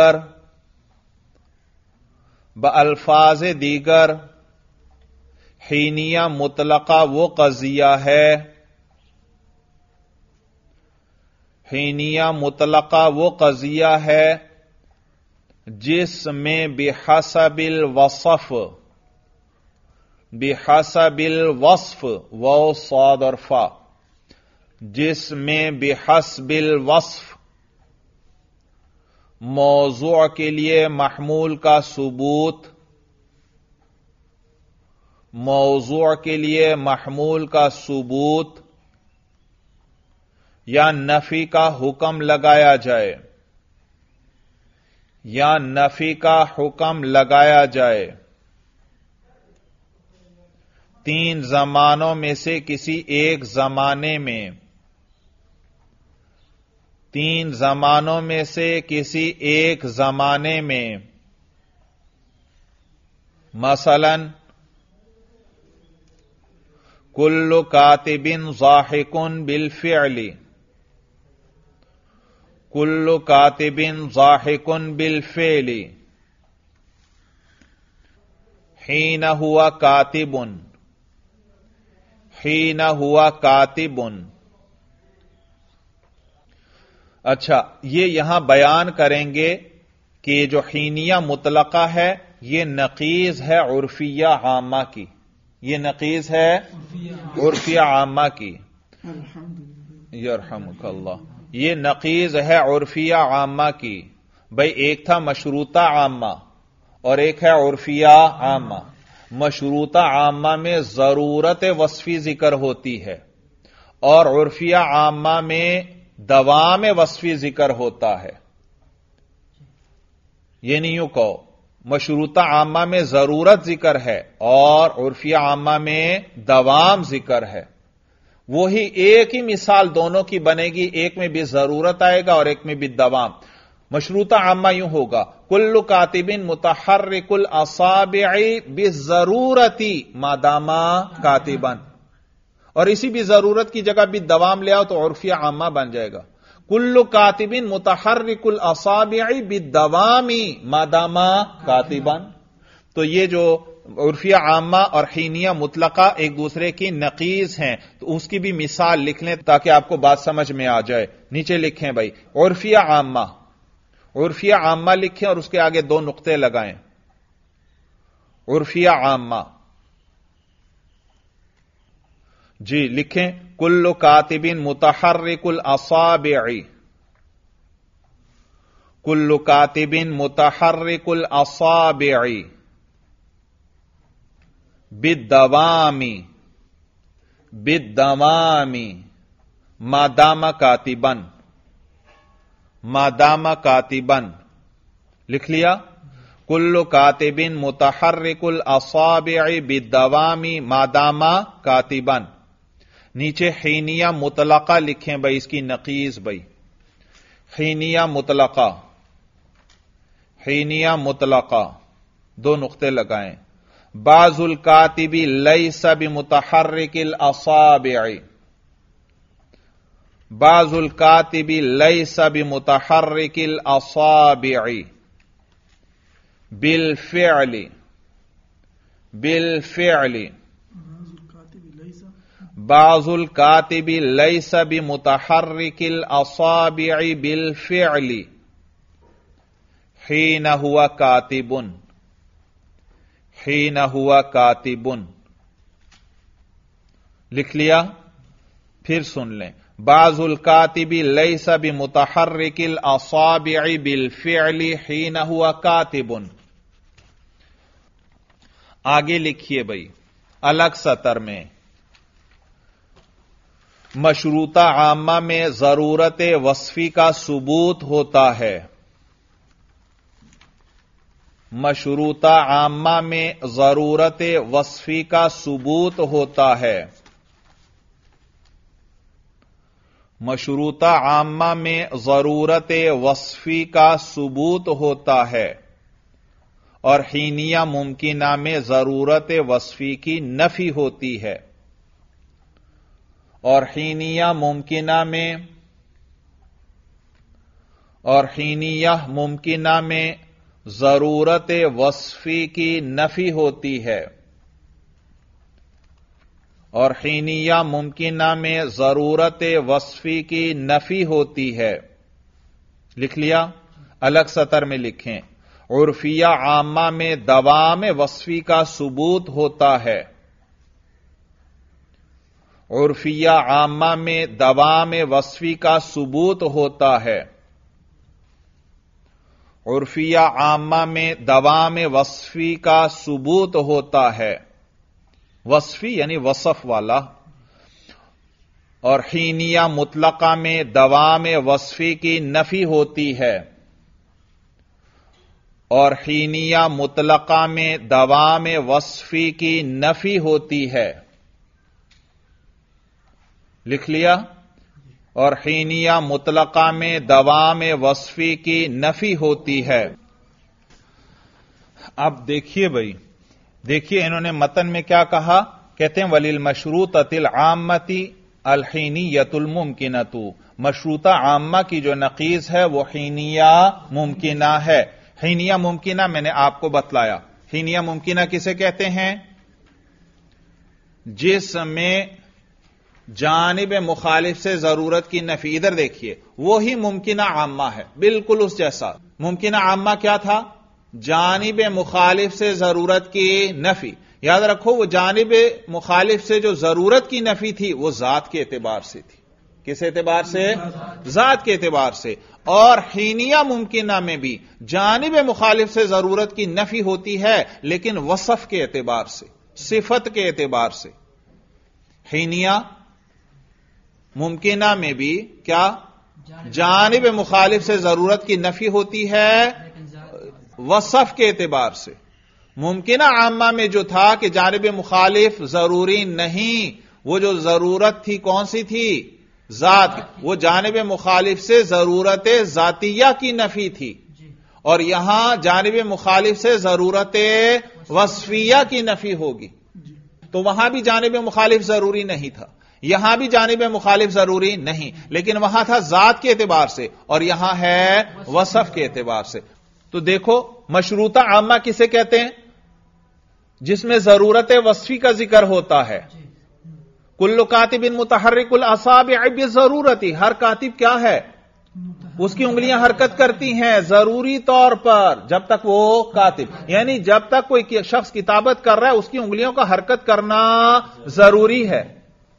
دیگر حینیہ مطلقہ وہ قضیہ ہے، حینیہ مطلقہ وہ قضیہ ہے جس میں بحسب الوصف واو صاد اور فا، جس میں بحسب الوصف موضوع کے لیے محمول کا ثبوت، موضوع کے لیے محمول کا ثبوت یا نفی کا حکم لگایا جائے، یا نفی کا حکم لگایا جائے، تین زمانوں میں سے کسی ایک زمانے میں، تین زمانوں میں سے کسی ایک زمانے میں، مثلا کل کاتب ضاحک بالفعل، کل کاتب ضاحک بالفعل، حین ہوا کاتب، حین ہوا کاتب۔ اچھا، یہ یہاں بیان کریں گے کہ جو حینیہ مطلقہ ہے یہ نقیض ہے عرفیہ عامہ کی، یہ نقیض ہے عرفیہ عامہ کی، یرحمک اللہ، یہ نقیض ہے عرفیہ عامہ کی۔ بھئی ایک تھا مشروطہ عامہ اور ایک ہے عرفیہ عامہ۔ مشروطہ عامہ میں ضرورت وصفی ذکر ہوتی ہے اور عرفیہ عامہ میں دوام وصفی ذکر ہوتا ہے۔ یہ نہیں یوں کہو، مشروطہ عامہ میں ضرورت ذکر ہے اور عرفیہ عامہ میں دوام ذکر ہے۔ وہی ایک ہی مثال دونوں کی بنے گی، ایک میں بھی ضرورت آئے گا اور ایک میں بھی دوام۔ مشروطہ عامہ یوں ہوگا، کل کاتب متحرک الاصابع بالضرورت ما دام کاتبا، اور اسی بھی ضرورت کی جگہ بھی دوام لے آؤ تو عرفیہ عامہ بن جائے گا۔ کل کاتب متحرک الاصابع بالدوام ما دام کاتبا۔ تو یہ جو عرفیہ عامہ اور حینیہ مطلقہ ایک دوسرے کی نقیض ہیں، تو اس کی بھی مثال لکھ لیں تاکہ آپ کو بات سمجھ میں آ جائے۔ نیچے لکھیں بھائی، عرفیہ عامہ، عرفیہ عامہ لکھیں اور اس کے آگے دو نقطے لگائیں۔ عرفیہ عامہ، جی لکھیں، کل کاتب متحرک الاصابع، کل کاتب متحرک الاصابع بالدوام، بالدوام ما دام کاتبا، ما دام کاتبا، لکھ لیا؟ کل کاتب متحرک الاصابع بالدوام ما دام کاتبا۔ نیچے حینیہ مطلقہ لکھیں بھائی، اس کی نقیض بھائی، حینیہ مطلقہ، حینیہ مطلقہ، دو نقطے لگائیں۔ بعض الکاتب لیس بمتحرک الاصابع، بعض الکاتب لیس بمتحرک الاصابع بالفعل، بالفعل، بعض الکاتب لیس بمتحرک الاصابع بالفعل حین ہوا کاتب، حین ہوا کاتب، لکھ لیا؟ پھر سن لیں، بعض الکاتب لیس بمتحرک الاصابع بالفعل حین ہوا کاتب۔ آگے لکھیے بھائی الگ سطر میں، مشروطہ عامہ میں ضرورت وصفی کا ثبوت ہوتا ہے، مشروطہ عامہ میں ضرورت وصفی کا ثبوت ہوتا ہے۔ مشروطہ عامہ میں ضرورت وصفی کا ثبوت ہوتا ہے اور حینیہ ممکنہ میں ضرورت وصفی کی نفی ہوتی ہے، اور حینیہ ممکنہ میں ضرورت وصفی کی نفی ہوتی ہے، اور حینیہ ممکنہ میں ضرورت وصفی کی نفی ہوتی ہے۔ لکھ لیا؟ الگ سطر میں لکھیں، عرفیہ عامہ میں دوام وصفی کا ثبوت ہوتا ہے، عرفیہ عامہ میں دوام وصفی کا ثبوت ہوتا ہے، عرفیہ عامہ میں دوام وصفی کا ثبوت ہوتا ہے، وصفی یعنی وصف والا، اور حینیہ مطلقہ میں دوام وصفی کی نفی ہوتی ہے، اور حینیہ مطلقہ میں دوام وصفی کی نفی ہوتی ہے۔ لکھ لیا؟ اور حینیہ مطلقہ میں دوام وصفی کی نفی ہوتی ہے۔ اب دیکھیے بھائی، دیکھیے انہوں نے متن میں کیا کہا، کہتے ہیں وَلِلْمَشْرُوطَةِ الْعَامَّةِ الْحِینِیَّةُ الْمُمْکِنَةُ، مشروطہ عامہ کی جو نقیض ہے وہ حینیہ ممکنہ ہے۔ حینیہ ممکنہ میں نے آپ کو بتلایا، حینیہ ممکنہ کسے کہتے ہیں؟ جس میں جانب مخالف سے ضرورت کی نفی، ادھر دیکھیے وہی ممکنہ عامہ ہے، بالکل اس جیسا۔ ممکنہ عامہ کیا تھا؟ جانب مخالف سے ضرورت کی نفی۔ یاد رکھو وہ جانب مخالف سے جو ضرورت کی نفی تھی وہ ذات کے اعتبار سے تھی۔ کس اعتبار سے؟ ذات کے اعتبار سے۔ اور حینیہ ممکنہ میں بھی جانب مخالف سے ضرورت کی نفی ہوتی ہے لیکن وصف کے اعتبار سے، صفت کے اعتبار سے۔ حینیہ ممکنہ میں بھی کیا؟ جانب مخالف سے ضرورت کی نفی ہوتی ہے وصف کے اعتبار سے۔ ممکنہ عامہ میں جو تھا کہ جانب مخالف ضروری نہیں، وہ جو ضرورت تھی کون سی تھی؟ ذات کی، وہ جانب مخالف سے ضرورت ذاتیہ کی نفی تھی، اور یہاں جانب مخالف سے ضرورت وصفیہ کی نفی ہوگی۔ تو وہاں بھی جانب مخالف ضروری نہیں تھا، یہاں بھی جانب مخالف ضروری نہیں، لیکن وہاں تھا ذات کے اعتبار سے اور یہاں ہے وصف کے اعتبار سے۔ تو دیکھو مشروطہ عامہ کسے کہتے ہیں؟ جس میں ضرورت وصفی کا ذکر ہوتا ہے۔ کل کاتب متحرک الاصابع بضرورتی، ہر کاتب کیا ہے؟ اس کی انگلیاں حرکت کرتی ہیں ضروری طور پر، جب تک وہ کاتب، یعنی جب تک کوئی شخص کتابت کر رہا ہے اس کی انگلیوں کا حرکت کرنا ضروری ہے۔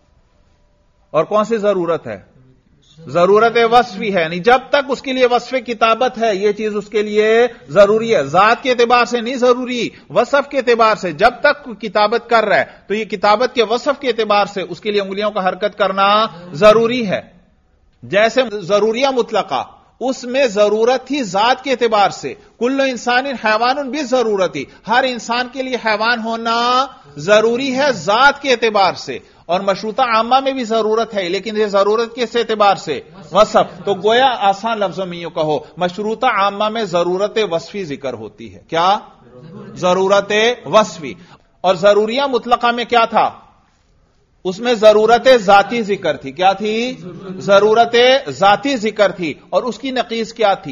اور کون سی ضرورت ہے؟ ضرورت وصفی ہے، یعنی جب تک اس کے لیے وصف کتابت ہے یہ چیز اس کے لیے ضروری ہے۔ ذات کے اعتبار سے نہیں ضروری، وصف کے اعتبار سے جب تک کتابت کر رہا ہے تو یہ کتابت کے وصف کے اعتبار سے اس کے لیے انگلیوں کا حرکت کرنا ضروری ہے۔ جیسے ضروریہ مطلقہ، اس میں ضرورت تھی ذات کے اعتبار سے، کل انسان حیوان بضرورتی، ہر انسان کے لیے حیوان ہونا ضروری ہے ذات کے اعتبار سے۔ اور مشروطہ عامہ میں بھی ضرورت ہے لیکن یہ ضرورت کس اعتبار سے؟ وصف۔ تو گویا آسان لفظوں میں یوں کہو مشروطہ عامہ میں ضرورت وصفی ذکر ہوتی ہے۔ کیا؟ ضرورت وصفی۔ اور ضروریہ مطلقہ میں کیا تھا؟ اس میں ضرورت ذاتی ذکر تھی۔ کیا تھی؟ ضرورت ذاتی ذکر تھی، اور اس کی نقیض کیا تھی؟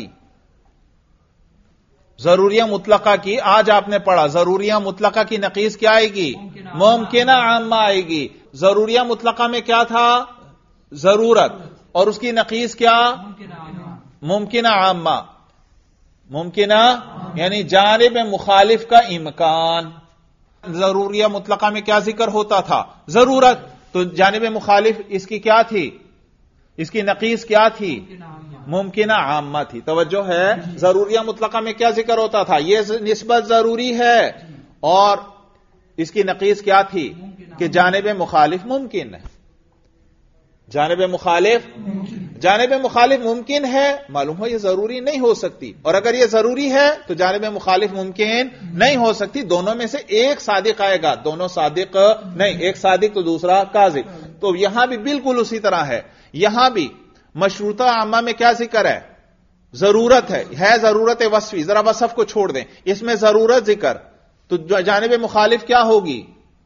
ضروریہ مطلقہ کی آج آپ نے پڑھا، ضروریہ مطلقہ کی نقیض کیا آئے گی؟ ممکنہ عامہ آئے گی۔ ضروریہ مطلقہ میں کیا تھا؟ ضرورت، اور اس کی نقیض کیا؟ ممکنہ عامہ۔ ممکنہ یعنی جانب مخالف کا امکان۔ ضروریہ مطلقہ میں کیا ذکر ہوتا تھا؟ ضرورت، تو جانب مخالف اس کی کیا تھی؟ اس کی نقیض کیا تھی؟ ممکنہ عامہ تھی۔ توجہ ہے؟ ضروریہ مطلقہ میں کیا ذکر ہوتا تھا؟ یہ نسبت ضروری ہے، اور اس کی نقیض کیا تھی؟ کہ جانب مخالف ممکن ہے۔ جانب مخالف ممکن ہے، معلوم ہو یہ ضروری نہیں ہو سکتی، اور اگر یہ ضروری ہے تو جانب مخالف ممکن نہیں ہو سکتی۔ دونوں میں سے ایک صادق آئے گا، دونوں صادق نہیں، ایک صادق تو دوسرا کاذب۔ تو یہاں بھی بالکل اسی طرح ہے. یہاں بھی مشروطہ عامہ میں کیا ذکر ہے؟ ضرورت ہے ضرورت وصفی. ذرا وصف کو چھوڑ دیں, اس میں ضرورت ذکر, تو جانب مخالف کیا ہوگی؟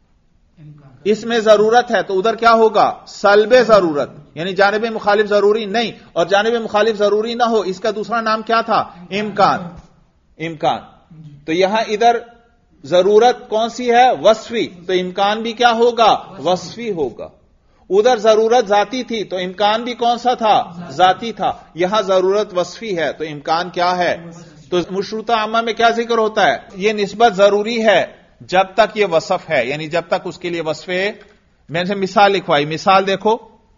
اس میں ضرورت ہے تو ادھر کیا ہوگا؟ سلب ضرورت, یعنی جانب مخالف ضروری نہیں, اور جانب مخالف ضروری نہ ہو اس کا دوسرا نام کیا تھا؟ امکان. تو یہاں ادھر ضرورت کون سی ہے؟ وصفی, تو امکان بھی کیا ہوگا؟ وصفی ہوگا. ادھر ضرورت ذاتی تھی تو امکان بھی کون سا تھا؟ ذاتی تھا. یہاں ضرورت وصفی ہے تو امکان کیا ہے؟ تو مشروطہ عامہ میں کیا ذکر ہوتا ہے؟ یہ نسبت ضروری ہے جب تک یہ وصف ہے, یعنی جب تک اس کے لیے وصف. میں نے مثال لکھوائی, مثال دیکھو.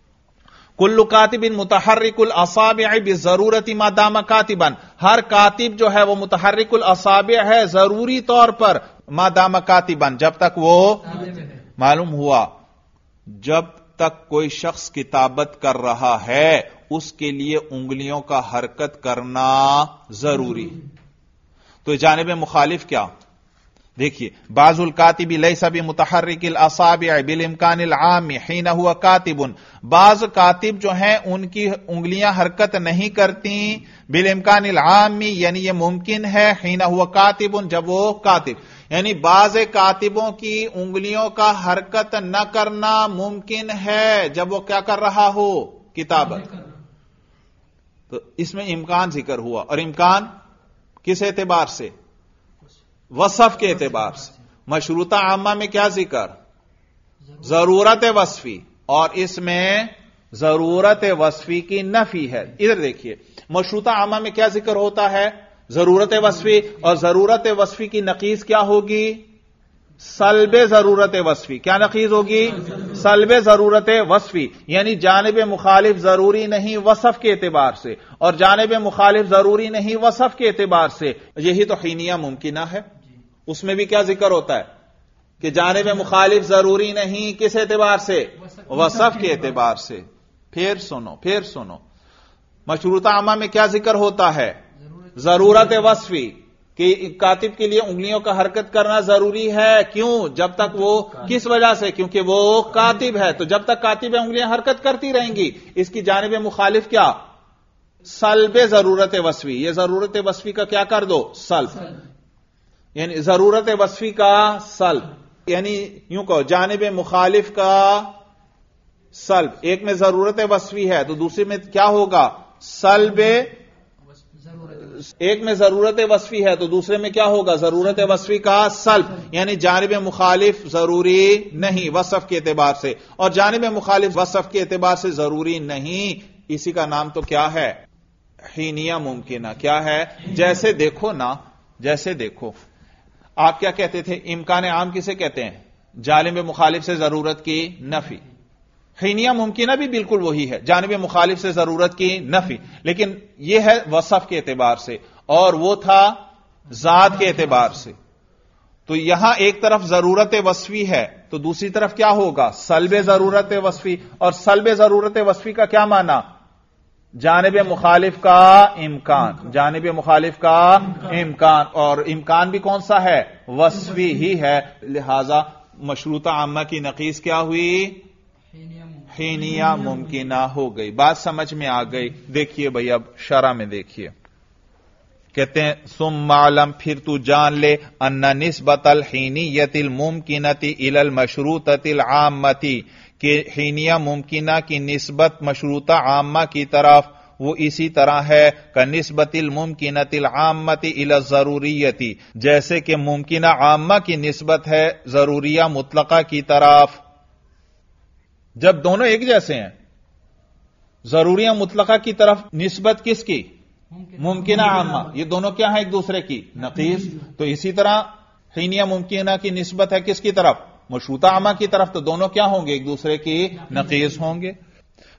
کل کاتب متحرک الاصابع بضرورت ما دام کاتبا, ہر کاتب جو ہے وہ متحرک الاصابع ہے ضروری طور پر ما دام کاتبا, جب تک وہ معلوم ہوا جب تک کوئی شخص کتابت کر رہا ہے اس کے لیے انگلیوں کا حرکت کرنا ضروری. تو جانب مخالف کیا دیکھیے, بعض الکاتب لیس بمتحرک الاصابع بالامکان العام حين هو کاتب, بعض کاتب جو ہیں ان کی انگلیاں حرکت نہیں کرتی بالامکان العام, یعنی یہ ممکن ہے, حين هو کاتب, جب وہ کاتب, یعنی بعض کاتبوں کی انگلیوں کا حرکت نہ کرنا ممکن ہے جب وہ کیا کر رہا ہو؟ کتابت. تو اس میں امکان ذکر ہوا, اور امکان کس اعتبار سے؟ وصف کے اعتبار سے. مشروطہ عامہ میں کیا ذکر؟ ضرورت وصفی, اور اس میں ضرورت وصفی کی نفی ہے. ادھر دیکھیے, مشروطہ عامہ میں کیا ذکر ہوتا ہے؟ ضرورت وصفی, اور ضرورت وصفی کی نقیض کیا ہوگی؟ سلب ضرورت وصفی. کیا نقیض ہوگی؟ سلب ضرورت وصفی, یعنی جانب مخالف ضروری نہیں وصف کے اعتبار سے, اور جانب مخالف ضروری نہیں وصف کے اعتبار سے. یہی تو حینیہ ممکنہ ہے. اس میں بھی کیا ذکر ہوتا ہے کہ جانب مخالف ضروری نہیں, کس اعتبار سے؟ وصف کے اعتبار سے. پھر سنو, مشروطہ عامہ میں کیا ذکر ہوتا ہے؟ ضرورت وصفی, کہ کاتب کے لیے انگلیوں کا حرکت کرنا ضروری ہے. کیوں؟ جب تک وہ, کس وجہ سے؟ کیونکہ وہ کاتب ہے, تو جب تک کاتب ہے انگلیاں حرکت کرتی رہیں گی. اس کی جانب مخالف کیا؟ سلب ضرورت وصفی. یہ ضرورت وصفی کا کیا کر دو؟ سلب, یعنی ضرورت وصفی کا سلب, یعنی یوں کہو جانب مخالف کا سلب. ایک میں ضرورت وصفی ہے تو دوسرے میں کیا ہوگا؟ سلب. ایک میں ضرورت وصفی ہے تو دوسرے میں کیا ہوگا؟ ضرورت وصفی کا سلب, یعنی جانب مخالف ضروری نہیں وصف کے اعتبار سے, اور جانب مخالف وصف کے اعتبار سے ضروری نہیں. اسی کا نام تو کیا ہے؟ حینیہ ممکنہ. کیا ہے؟ جیسے دیکھو آپ کیا کہتے تھے؟ امکان عام کسے کہتے ہیں؟ جانب مخالف سے ضرورت کی نفی. حینیہ ممکنہ بھی بالکل وہی ہے, جانب مخالف سے ضرورت کی نفی, لیکن یہ ہے وصف کے اعتبار سے, اور وہ تھا ذات کے اعتبار سے. تو یہاں ایک طرف ضرورت وصفی ہے تو دوسری طرف کیا ہوگا؟ سلب ضرورت وصفی. اور سلب ضرورت وصفی کا کیا معنی؟ جانب مخالف کا امکان. جانب مخالف کا امکان, اور امکان بھی کون سا ہے؟ وصفی ہی ہے. لہذا مشروطہ عامہ کی نقیض کیا ہوئی؟ حینیہ ممکنہ ہو گئی. بات سمجھ میں آ گئی؟ دیکھیے بھائی, اب شرح میں دیکھیے, کہتے ہیں ثم علم, پھر تو جان لے, ان نسبت الحینیت الممکنۃ الی المشروطۃ العامۃ, کہ حینیہ ممکنہ کی نسبت مشروطہ عامہ کی طرف وہ اسی طرح ہے کہ نسبت الممکنۃ العامۃ الی الضروریۃ, جیسے کہ ممکنہ عامہ کی نسبت ہے ضروریہ مطلقہ کی طرف. جب دونوں ایک جیسے ہیں, ضروریہ مطلقہ کی طرف نسبت کس کی؟ ممکنہ عامہ. یہ دونوں کیا ہیں؟ ایک دوسرے کی نقیض. تو اسی طرح حینیہ ممکنہ کی نسبت ہے کس کی طرف؟ مشروطہ عامہ کی طرف. تو دونوں کیا ہوں گے؟ ایک دوسرے کی نقیض ہوں گے.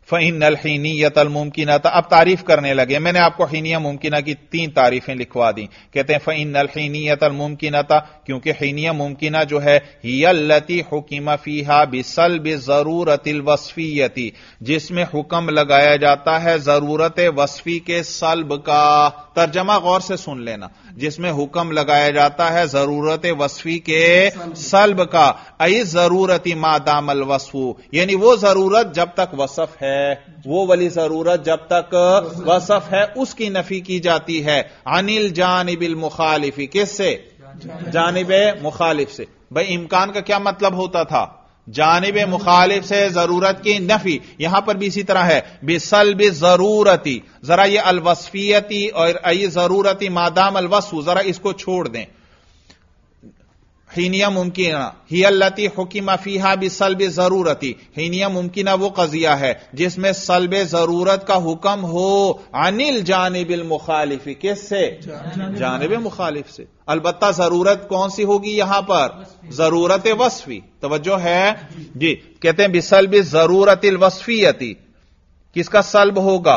فإن الحینیۃ الممکنۃ، اب تعریف کرنے لگے. میں نے آپ کو حینیہ ممکنہ کی 3 تعریفیں لکھوا دی. کہتے ہیں فإن الحینیۃ الممکنۃ، کیونکہ حینیہ ممکنہ جو ہے ہی التی حکم فیہا بسلب ضرورت الوصفیۃ، جس میں حکم لگایا جاتا ہے ضرورت وصفی کے سلب کا. ترجمہ غور سے سن لینا. جس میں حکم لگایا جاتا ہے ضرورت وصفی کے سلب کا، ای ضرورت ما دام الوصف، یعنی وہ ضرورت جب تک وصف ہے، وہ والی ضرورت جب تک وصف ہے اس کی نفی کی جاتی ہے. عن الجانب المخالف، کس سے؟ جانب مخالف سے. بھئی امکان کا کیا مطلب ہوتا تھا؟ جانب مخالف سے ضرورت کی نفی. یہاں پر بھی اسی طرح ہے بسلب ضرورتی. ذرا یہ الوصفیتی اور ای ضرورتی مادام الوصف، ذرا اس کو چھوڑ دیں. حینیہ ممکنہ ہی التی حکم فیہا بسلب ضرورتی، حینیہ ممکنہ وہ قضیہ ہے جس میں سلب ضرورت کا حکم ہو عن الجانب المخالف، کس سے؟ جانب مخالف سے. البتہ ضرورت کون سی ہوگی یہاں پر؟ ضرورت وصفی. توجہ ہے جی. کہتے ہیں بسلب ضرورت الوصفیتی، کس کا سلب ہوگا؟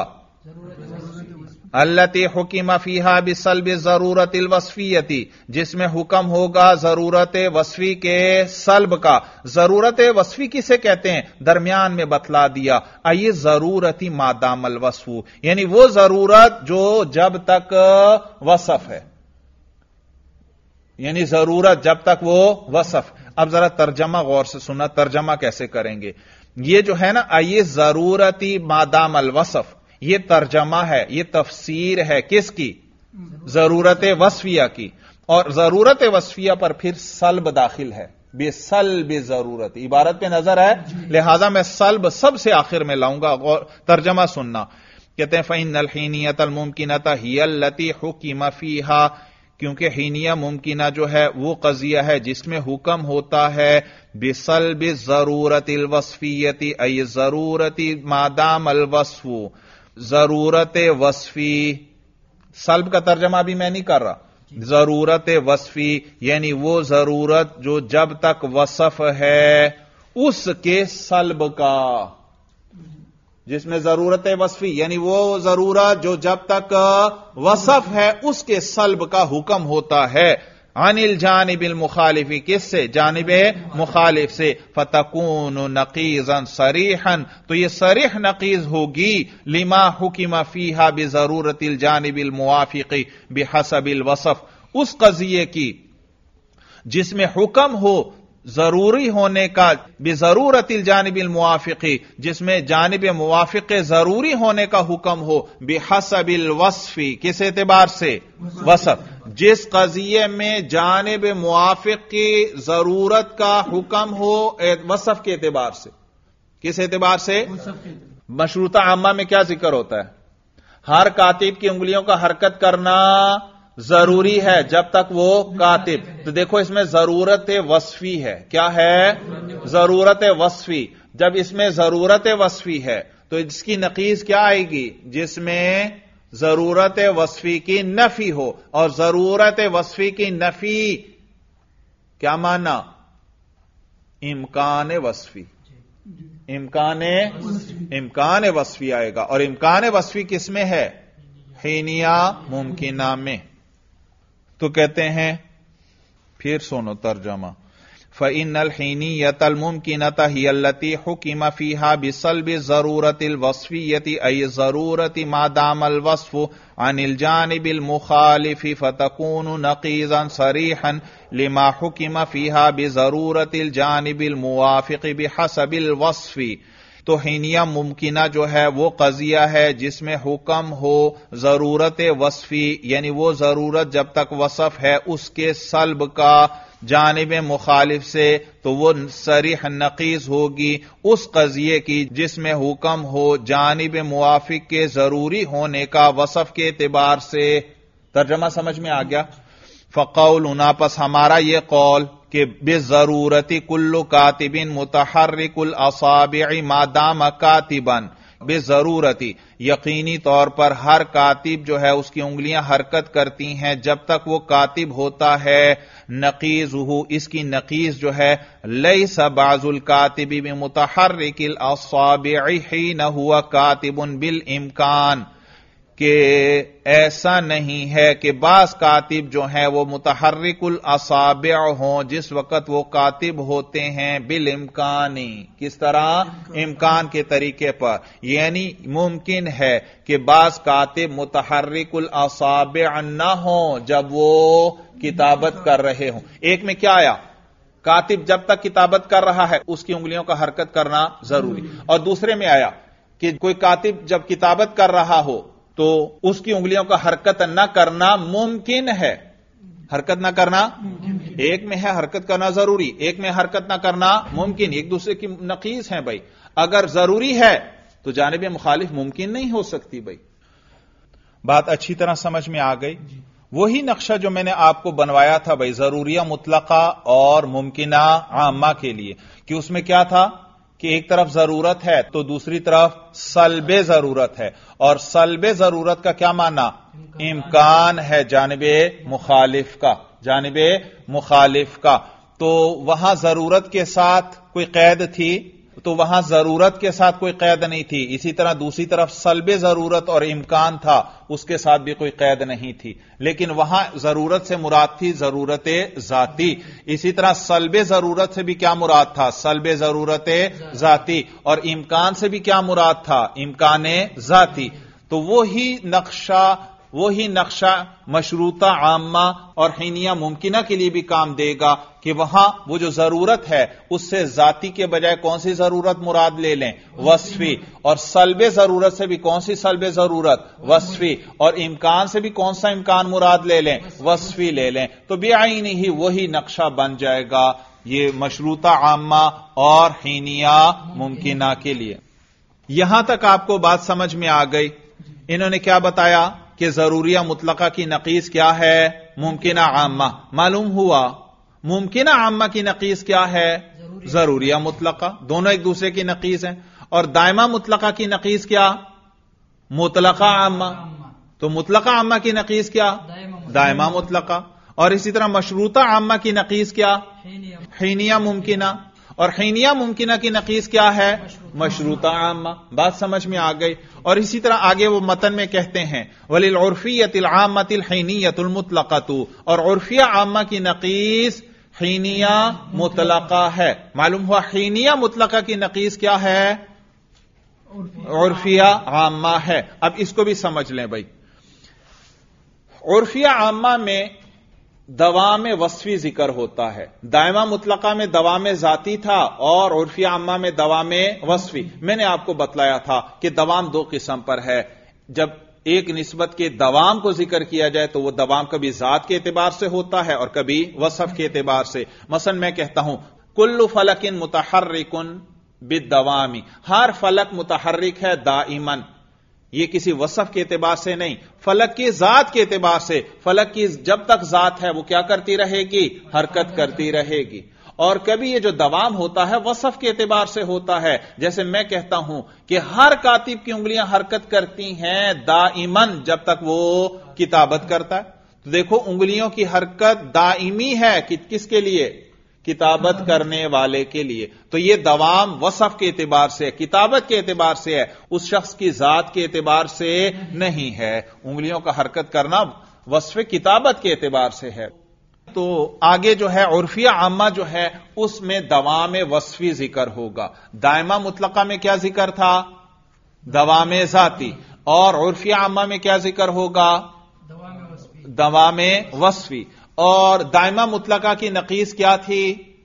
التی حکم فیہا بسلب ضرورت الوصفیتی، جس میں حکم ہوگا ضرورت وصفی کے سلب کا. ضرورت وصفی کسے کہتے ہیں؟ درمیان میں بتلا دیا. ای ضرورتی مادام الوصف، یعنی وہ ضرورت جو جب تک وصف ہے، یعنی ضرورت جب تک وہ وصف. اب ذرا ترجمہ غور سے سننا. ترجمہ کیسے کریں گے؟ یہ جو ہے نا ای ضرورتی مادام الوصف، یہ ترجمہ ہے، یہ تفسیر ہے کس کی؟ ضرورت وصفیہ کی. اور ضرورت وصفیہ پر پھر سلب داخل ہے. بے سلب ضرورت عبارت پہ نظر ہے، لہذا میں سلب سب سے آخر میں لاؤں گا. ترجمہ سننا. کہتے ہیں فإن الحینیۃ الممکنۃ ہی التی حکم فیہا، کیونکہ حینیہ ممکنہ جو ہے وہ قضیہ ہے جس میں حکم ہوتا ہے بسلب ضرورت الوصفیت، ای ضرورت مادام الوصف، ضرورت وصفی. سلب کا ترجمہ بھی میں نہیں کر رہا. ضرورت وصفی یعنی وہ ضرورت جو جب تک وصف ہے اس کے سلب کا. جس میں ضرورت وصفی یعنی وہ ضرورت جو جب تک وصف ہے اس کے سلب کا حکم ہوتا ہے. عن الجانب المخالف، کس سے؟ جانب مخالف سے. فتکون نقیضا صریحا، تو یہ صریح نقیض ہوگی لما حکم فیہا بضرورت الجانب الموافق بحسب الوصف، اس قضیے کی جس میں حکم ہو ضروری ہونے کا بضرورت الجانب الموافقی، جس میں جانب موافق ضروری ہونے کا حکم ہو بحسب الوصفی، کس اعتبار سے؟ وصف. جس قضیے میں جانب موافق کی ضرورت کا حکم ہو وصف کے اعتبار سے. کس اعتبار سے؟ مشروطہ عامہ میں کیا ذکر ہوتا ہے؟ ہر کاتب کی انگلیوں کا حرکت کرنا ضروری ہے جب تک وہ کاتب. تو دیکھو اس میں ضرورت وصفی ہے. کیا ہے؟ ضرورت وصفی. جب اس میں ضرورت وصفی ہے تو اس کی نقیض کیا آئے گی؟ جس میں ضرورت وصفی کی نفی ہو. اور ضرورت وصفی کی نفی کیا معنی؟ امکان وصفی. امکان وصفی آئے گا. اور امکان وصفی کس میں ہے؟ حینیہ ممکنہ میں. تو کہتے ہیں پھر سنو ترجمہ. فإن الحینیۃ الممکنۃ ہی التی حکم فیہا بسلب ضرورت الوصفیۃ ای ضرورت ما دام الوصف عن الجانب المخالف فتکون نقیضا صریحا لما حکم فیہا بضرورت الجانب الموافق بحسب الوصف. تو حینیہ ممکنہ جو ہے وہ قضیہ ہے جس میں حکم ہو ضرورت وصفی، یعنی وہ ضرورت جب تک وصف ہے اس کے سلب کا جانب مخالف سے، تو وہ صریح نقیض ہوگی اس قضیے کی جس میں حکم ہو جانب موافق کے ضروری ہونے کا وصف کے اعتبار سے. ترجمہ سمجھ میں آ گیا؟ فقولنا، پس ہمارا یہ قول کہ بضرورت کل کاتب متحرک الاصابع ما دام کاتبا، بے ضرورتی، یقینی طور پر ہر کاتب جو ہے اس کی انگلیاں حرکت کرتی ہیں جب تک وہ کاتب ہوتا ہے نقیزہ، اس کی نقیز جو ہے لیس بعض الکاتب بمتحرک الاصابع حین ہوا کاتب بالامکان، کہ ایسا نہیں ہے کہ بعض کاتب جو ہیں وہ متحرک الاصابع ہوں جس وقت وہ کاتب ہوتے ہیں بالامکانی، کس طرح؟ امکان کے طریقے پر، یعنی ممکن ہے کہ بعض کاتب متحرک الاصابع نہ ہوں جب وہ کتابت کر رہے ہوں۔ ایک میں کیا آیا؟ کاتب جب تک کتابت کر رہا ہے اس کی انگلیوں کا حرکت کرنا ضروری، اور دوسرے میں آیا کہ کوئی کاتب جب کتابت کر رہا ہو تو اس کی انگلیوں کا حرکت نہ کرنا ممکن ہے۔ حرکت نہ کرنا، ایک میں ہے حرکت کرنا ضروری، ایک میں حرکت نہ کرنا ممکن، ایک دوسرے کی نقیض ہیں بھائی۔ اگر ضروری ہے تو جانب مخالف ممکن نہیں ہو سکتی بھائی۔ بات اچھی طرح سمجھ میں آ گئی؟ وہی نقشہ جو میں نے آپ کو بنوایا تھا بھائی ضروریہ مطلقہ اور ممکنہ عامہ کے لیے، کہ اس میں کیا تھا کہ ایک طرف ضرورت ہے تو دوسری طرف سلب ضرورت ہے، اور سلب ضرورت کا کیا معنی؟ امکان ہے جانب مخالف کا، جانب مخالف کا۔ تو وہاں ضرورت کے ساتھ کوئی قید تھی تو وہاں ضرورت کے ساتھ کوئی قید نہیں تھی، اسی طرح دوسری طرف سلب ضرورت اور امکان تھا، اس کے ساتھ بھی کوئی قید نہیں تھی، لیکن وہاں ضرورت سے مراد تھی ضرورت ذاتی، اسی طرح سلب ضرورت سے بھی کیا مراد تھا؟ سلب ضرورت ذاتی، اور امکان سے بھی کیا مراد تھا؟ امکان ذاتی۔ تو وہی نقشہ مشروطہ عامہ اور حینیہ ممکنہ کے لیے بھی کام دے گا کہ وہاں وہ جو ضرورت ہے اس سے ذاتی کے بجائے کون سی ضرورت مراد لے لیں؟ وصفی، اور سلب ضرورت سے بھی کون سی سلب ضرورت؟ وصفی، اور امکان سے بھی کون سا امکان مراد لے لیں؟ وصفی لے لیں، تو بعینہ ہی وہی نقشہ بن جائے گا یہ مشروطہ عامہ اور حینیہ ممکنہ کے لیے۔ یہاں تک آپ کو بات سمجھ میں آ گئی؟ انہوں نے کیا بتایا کہ ضروریہ مطلقہ کی نقیض کیا ہے؟ ممکنہ عامہ۔ معلوم ہوا ممکنہ عامہ کی نقیض کیا ہے؟ ضروریہ مطلقہ، دونوں ایک دوسرے کی نقیض ہیں۔ اور دائمہ مطلقہ کی نقیض کیا؟ مطلقہ عامہ۔ تو مطلقہ عامہ کی نقیض کیا؟ دائمہ مطلقہ۔ اور اسی طرح مشروطہ عامہ کی نقیض کیا؟ حینیہ ممکنہ۔ اور حینیہ ممکنہ کی نقیض کیا ہے؟ مشروطہ عامہ۔ بات سمجھ میں آ گئی؟ اور اسی طرح آگے وہ متن میں کہتے ہیں وَلِلْعُرْفِيَّةِ الْعَامَّةِ الْحِینِیَّةُ الْمُطْلَقَةُ، اور عرفیہ عامہ کی نقیض حینیہ مطلقہ ہے۔ معلوم ہوا حینیہ مطلقہ کی نقیض کیا ہے؟ عرفیہ عامہ ہے۔ اب اس کو بھی سمجھ لیں بھائی۔ عرفیہ عامہ میں دوام وصفی ذکر ہوتا ہے، دائمہ مطلقہ میں دوام ذاتی تھا اور عرفیہ عامہ میں دوام وصفی۔ میں نے آپ کو بتلایا تھا کہ دوام دو قسم پر ہے، جب ایک نسبت کے دوام کو ذکر کیا جائے تو وہ دوام کبھی ذات کے اعتبار سے ہوتا ہے اور کبھی وصف کے اعتبار سے۔ مثلا میں کہتا ہوں کل فلک متحرک بالدوام، ہر فلک متحرک ہے دائماً، یہ کسی وصف کے اعتبار سے نہیں، فلک کی ذات کے اعتبار سے۔ فلک کی جب تک ذات ہے وہ کیا کرتی رہے گی؟ حرکت کرتی رہے گی۔ اور کبھی یہ جو دوام ہوتا ہے وصف کے اعتبار سے ہوتا ہے، جیسے میں کہتا ہوں کہ ہر کاتب کی انگلیاں حرکت کرتی ہیں دائماً جب تک وہ کتابت کرتا ہے۔ تو دیکھو انگلیوں کی حرکت دائمی ہے کس کے لیے؟ کتابت کرنے والے کے لیے۔ تو یہ دوام وصف کے اعتبار سے، کتابت کے اعتبار سے ہے، اس شخص کی ذات کے اعتبار سے نہیں ہے۔ انگلیوں کا حرکت کرنا وصف کتابت کے اعتبار سے ہے۔ تو آگے جو ہے عرفیہ عامہ جو ہے اس میں دوام وصفی ذکر ہوگا۔ دائمہ مطلقہ میں کیا ذکر تھا؟ دوام ذاتی۔ اور عرفیہ عامہ میں کیا ذکر ہوگا؟ دوام وصفی۔ اور دائمہ مطلقہ کی نقیض کیا تھی؟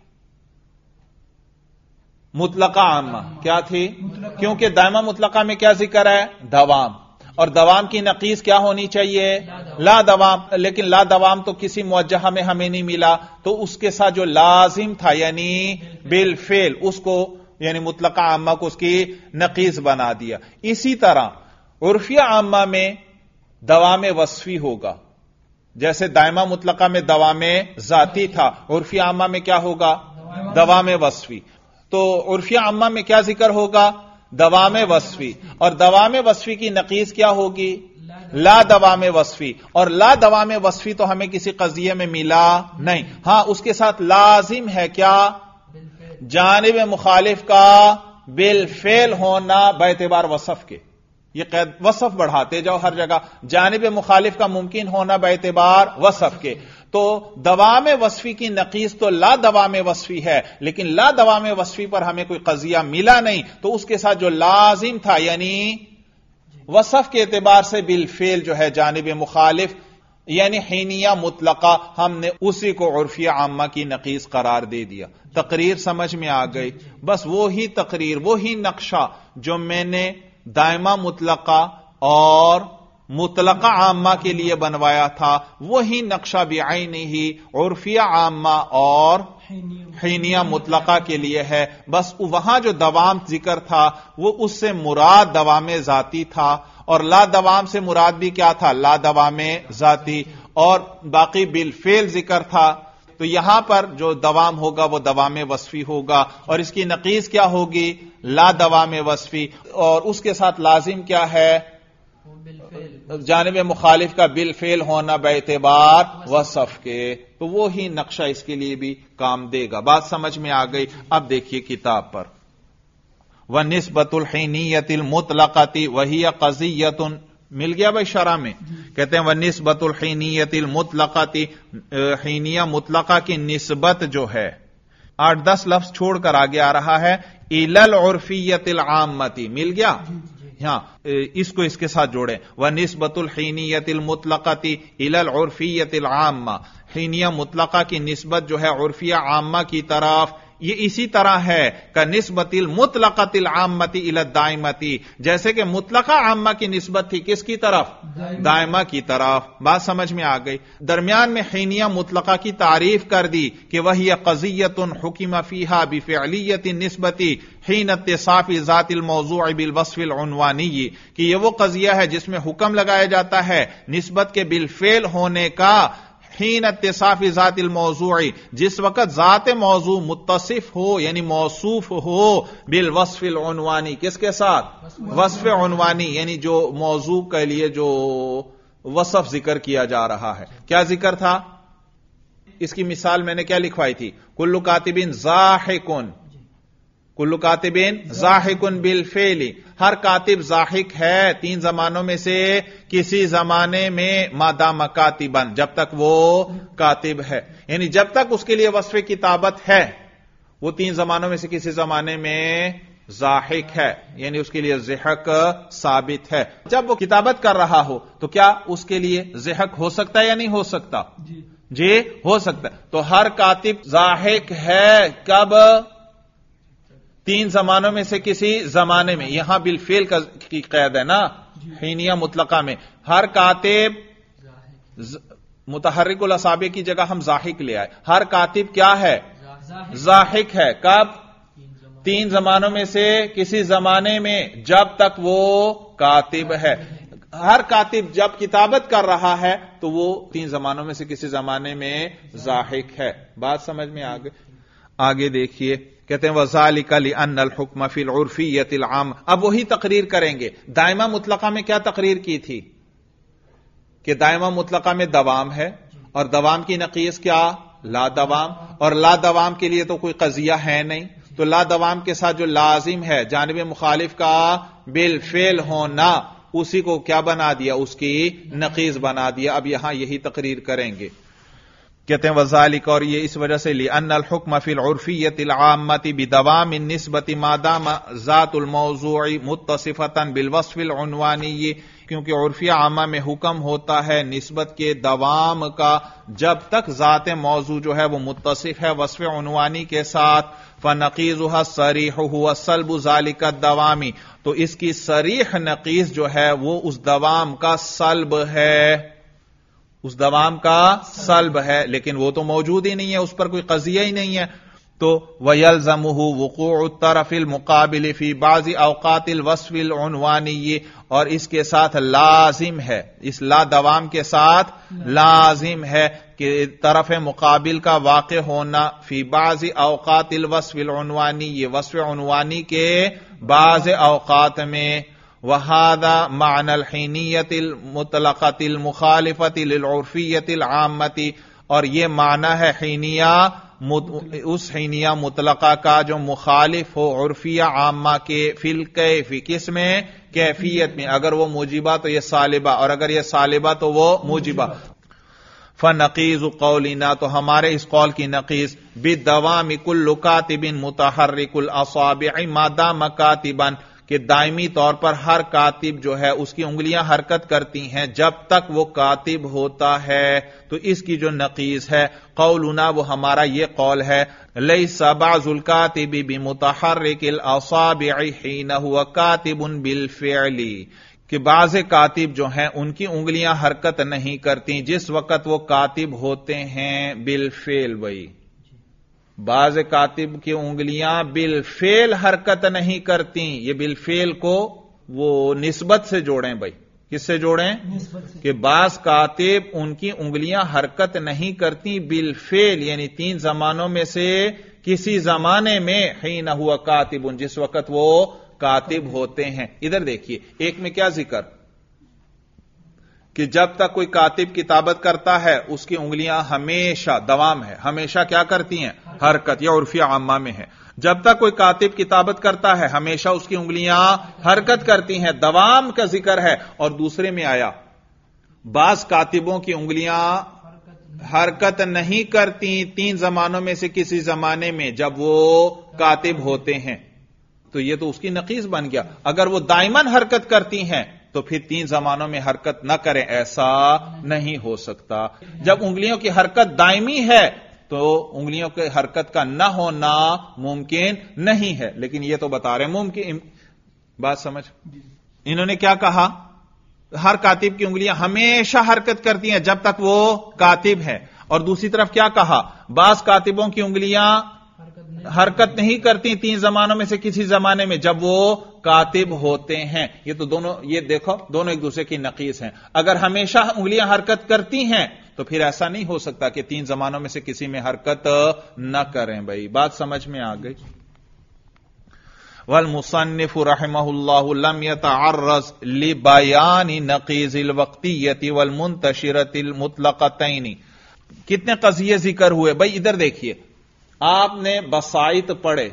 مطلقہ عامہ۔ کیا تھی؟ کیونکہ دائمہ مطلقہ میں کیا ذکر ہے؟ دوام، اور دوام کی نقیض کیا ہونی چاہیے؟ لا دوام۔ لیکن لا دوام تو کسی موجہہ میں ہمیں نہیں ملا، تو اس کے ساتھ جو لازم تھا یعنی بالفعل اس کو یعنی مطلقہ عامہ کو اس کی نقیض بنا دیا۔ اسی طرح عرفیہ عامہ میں دوام وصفی ہوگا، جیسے دائمہ مطلقہ میں دوام ذاتی تھا، عرفیہ عامہ میں کیا ہوگا؟ دوام وصفی۔ تو عرفیہ عامہ میں کیا ذکر ہوگا؟ دوام وصفی، اور دوام وصفی کی نقیض کیا ہوگی؟ لا دوام وصفی، اور لا دوام وصفی تو ہمیں کسی قضیے میں ملا نہیں. ہاں اس کے ساتھ لازم ہے کیا؟ جانب مخالف کا بالفعل ہونا باعتبار وصف کے. یہ قید وصف بڑھاتے جاؤ ہر جگہ، جانب مخالف کا ممکن ہونا باعتبار وصف کے. تو دوام وصفی کی نقیض تو لا دوام وصفی ہے، لیکن لا دوام وصفی پر ہمیں کوئی قضیہ ملا نہیں، تو اس کے ساتھ جو لازم تھا یعنی وصف کے اعتبار سے بالفعل جو ہے جانب مخالف یعنی حینیہ مطلقہ، ہم نے اسی کو عرفیہ عامہ کی نقیض قرار دے دیا. تقریر سمجھ میں آ گئی؟ بس وہی تقریر، وہی نقشہ جو میں نے دائمہ مطلقہ اور مطلقہ عامہ کے لیے بنوایا تھا، وہی نقشہ بعینہ ہی عرفیہ عامہ اور حینیہ مطلقہ کے لیے ہے. بس وہاں جو دوام ذکر تھا وہ اس سے مراد دوام ذاتی تھا، اور لا دوام سے مراد بھی کیا تھا؟ لا دوام ذاتی، اور باقی بالفعل ذکر تھا. تو یہاں پر جو دوام ہوگا وہ دوام وصفی ہوگا، اور اس کی نقیض کیا ہوگی؟ لا دوام وصفی. اور اس کے ساتھ لازم کیا ہے؟ جانب مخالف کا بالفعل ہونا باعتبار وصف کے. تو وہی نقشہ اس کے لیے بھی کام دے گا. بات سمجھ میں آ گئی؟ اب دیکھیے کتاب پر. وَنِسْبَةُ الْحِینِیَّةِ الْمُطْلَقَةِ وَهِیَ قَضِیَّةٌ مل گیا بھائی شرح میں. کہتے ہیں وَنِسْبَةُ الْحِینِیَّةِ الْمُطْلَقَةِ حینیہ مطلقہ کی نسبت جو ہے، 8-10 لفظ چھوڑ کر آگے آ رہا ہے، إِلَى الْعُرْفِيَّةِ الْعَامَّةِ مل گیا. ہاں اس کو اس کے ساتھ جوڑیں، وَنِسْبَةُ الْحِینِیَّةِ الْمُطْلَقَةِ إِلَى الْعُرْفِيَّةِ الْعَامَّةِ حینیہ مطلقہ کی نسبت جو ہے عرفیہ عامہ کی طرف، یہ اسی طرح ہے کہ نسبت المطلقۃ العامۃ الی الدائمۃ، جیسے کہ مطلقہ عامہ کی نسبت تھی کس کی طرف؟ دائمہ کی طرف. بات سمجھ میں آ گئی؟ درمیان میں حینیہ مطلقہ کی تعریف کر دی کہ وہی قضیۃ حکم فیہا بفعلیۃ النسبۃ حین اتصاف ذات الموضوع بالوصف العنوانی، کہ یہ وہ قضیہ ہے جس میں حکم لگایا جاتا ہے نسبت کے بالفعل ہونے کا، حین اتصاف ذات الموضوع جس وقت ذات موضوع متصف ہو یعنی موصوف ہو بالوصف العنوانی، کس کے ساتھ؟ وصف عنوانی، یعنی جو موضوع کے لیے جو وصف ذکر کیا جا رہا ہے. کیا ذکر تھا؟ اس کی مثال میں نے کیا لکھوائی تھی؟ کل کاتب ضاحک، کل کاتب ضاحک بالفعل، ہر کاتب ضاحک ہے 3 زمانوں میں سے کسی زمانے میں مادام کاتبن، جب تک وہ کاتب ہے، یعنی جب تک اس کے لیے وصف کتابت ہے وہ 3 زمانوں میں سے کسی زمانے میں ضاحک ہے، یعنی اس کے لیے ضحک ثابت ہے. جب وہ کتابت کر رہا ہو تو کیا اس کے لیے ضحک ہو سکتا ہے یا نہیں ہو سکتا؟ جی ہو سکتا ہے. تو ہر کاتب ضاحک ہے کب؟ 3 زمانوں میں سے کسی زمانے میں. یہاں بالفعل کی قید ہے نا حینیہ مطلقہ میں. ہر کاتب متحرک الاصابع کی جگہ ہم ضاحک لے آئے. ہر کاتب کیا ہے؟ ضاحک ہے کب؟ 3 زمانوں میں سے کسی زمانے میں جب تک وہ کاتب ہے. ہر کاتب جب کتابت کر رہا ہے تو وہ 3 زمانوں میں سے کسی زمانے میں ضاحک ہے. بات سمجھ میں آگے دیکھیے. کہتے ہیں وَذَلِكَ لِأَنَّ الْحُكْمَ فِي الْعُرْفِيَّةِ الْعَامَّةِ. اب وہی تقریر کریں گے. دائمہ مطلقہ میں کیا تقریر کی تھی کہ دائمہ مطلقہ میں دوام ہے، اور دوام کی نقیض کیا؟ لا دوام. اور لا دوام کے لیے تو کوئی قضیہ ہے نہیں، تو لا دوام کے ساتھ جو لازم ہے جانب مخالف کا بالفعل ہونا، اسی کو کیا بنا دیا؟ اس کی نقیض بنا دیا. اب یہاں یہی تقریر کریں گے. کہتے ہیں وذالک، اور یہ اس وجہ سے لأن الحکم فی العرفیۃ العامۃ بدوام النسبۃ ما دام ذات الموضوع متصفۃ بالوصف العنوانی، کیونکہ عرفیہ عامہ میں حکم ہوتا ہے نسبت کے دوام کا جب تک ذات موضوع جو ہے وہ متصف ہے وصف عنوانی کے ساتھ. فنقیضها الصریح هو سلب ذلك الدوام، تو اس کی صریح نقیض جو ہے وہ اس دوام کا سلب ہے، اس دوام کا سلب ہے، لیکن وہ تو موجود ہی نہیں ہے، اس پر کوئی قضیہ ہی نہیں ہے. تو وَيَلْزَمُهُ وُقُوعُ الطَّرَفِ الْمُقَابِلِ فِي بَعْضِ أَوْقَاتِ الْوَصْفِ الْعُنْوَانِيِّ، اور اس کے ساتھ لازم ہے، اس لا دوام کے ساتھ لازم ہے کہ طرف مقابل کا واقع ہونا فی بعض اوقات الوصف العنوانی، یہ وصف عنوانی کے بعض اوقات میں، وَهَذَا مَعْنَى الْحِینِیَّةِ الْمُطْلَقَةِ الْمُخَالِفَةِ لِلْعُرْفِیَّةِ الْعَامَّةِ، اور یہ معنی ہے حینیہ، اس حینیہ مطلقہ کا جو مخالف ہو عرفیہ عامہ کے، فی الکیف، کس میں؟ کیفیت میں، اگر وہ موجبہ تو یہ سالبہ، اور اگر یہ سالبہ تو وہ موجبہ۔ فنقیض قولنا، تو ہمارے اس قول کی نقیض، بالدوام کل کاتب متحرک الاصابع ما دام کاتبا، کہ دائمی طور پر ہر کاتب جو ہے اس کی انگلیاں حرکت کرتی ہیں جب تک وہ کاتب ہوتا ہے، تو اس کی جو نقیض ہے قولنا، وہ ہمارا یہ قول ہے، لیس بعض الکاتب بمتحرک الاصابع حین هو کاتب بالفعل، کہ بعض کاتب جو ہیں ان کی انگلیاں حرکت نہیں کرتی جس وقت وہ کاتب ہوتے ہیں بالفعل۔ بھائی بعض کاتب کی انگلیاں بالفعل حرکت نہیں کرتی، یہ بالفعل کو وہ نسبت سے جوڑیں بھائی، کس سے جوڑیں؟ کہ بعض کاتب ان کی انگلیاں حرکت نہیں کرتی بالفعل، یعنی تین زمانوں میں سے کسی زمانے میں، حین ہوا کاتب، جس وقت وہ کاتب ہوتے ہیں۔ ادھر دیکھیے ایک میں کیا ذکر، کہ جب تک کوئی کاتب کتابت کرتا ہے اس کی انگلیاں ہمیشہ، دوام ہے، ہمیشہ کیا کرتی ہیں؟ حرکت، یا عرفیہ عامہ میں ہے، جب تک کوئی کاتب کتابت کرتا ہے ہمیشہ اس کی انگلیاں حرکت کرتی ہیں، دوام کا ذکر ہے۔ اور دوسرے میں آیا بعض کاتبوں کی انگلیاں حرکت نہیں کرتی تین زمانوں میں سے کسی زمانے میں جب وہ کاتب ہوتے ہیں، تو یہ تو اس کی نقیض بن گیا۔ اگر وہ دائماً حرکت کرتی ہیں تو پھر تین زمانوں میں حرکت نہ کریں، ایسا نہیں ہو سکتا۔ جب انگلیوں کی حرکت دائمی ہے تو انگلیوں کی حرکت کا نہ ہونا ممکن نہیں ہے، لیکن یہ تو بتا رہے ہیں ممکن۔ بات سمجھ؟ انہوں نے کیا کہا؟ ہر کاتب کی انگلیاں ہمیشہ حرکت کرتی ہیں جب تک وہ کاتب ہے، اور دوسری طرف کیا کہا؟ بعض کاتبوں کی انگلیاں حرکت نہیں کرتی تین زمانوں میں سے کسی زمانے میں جب وہ کاتب ہوتے ہیں۔ یہ تو دونوں، یہ دیکھو دونوں ایک دوسرے کی نقیض ہیں۔ اگر ہمیشہ انگلیاں حرکت کرتی ہیں تو پھر ایسا نہیں ہو سکتا کہ تین زمانوں میں سے کسی میں حرکت نہ کریں۔ بھائی بات سمجھ میں آ گئی؟ والمصنف رحمہ اللہ لم يتعرض لبیان نقیض الوقتیۃ والمنتشرۃ المطلقتین۔ کتنے قضیے ذکر ہوئے بھائی؟ ادھر دیکھیے، آپ نے بسائط پڑھے،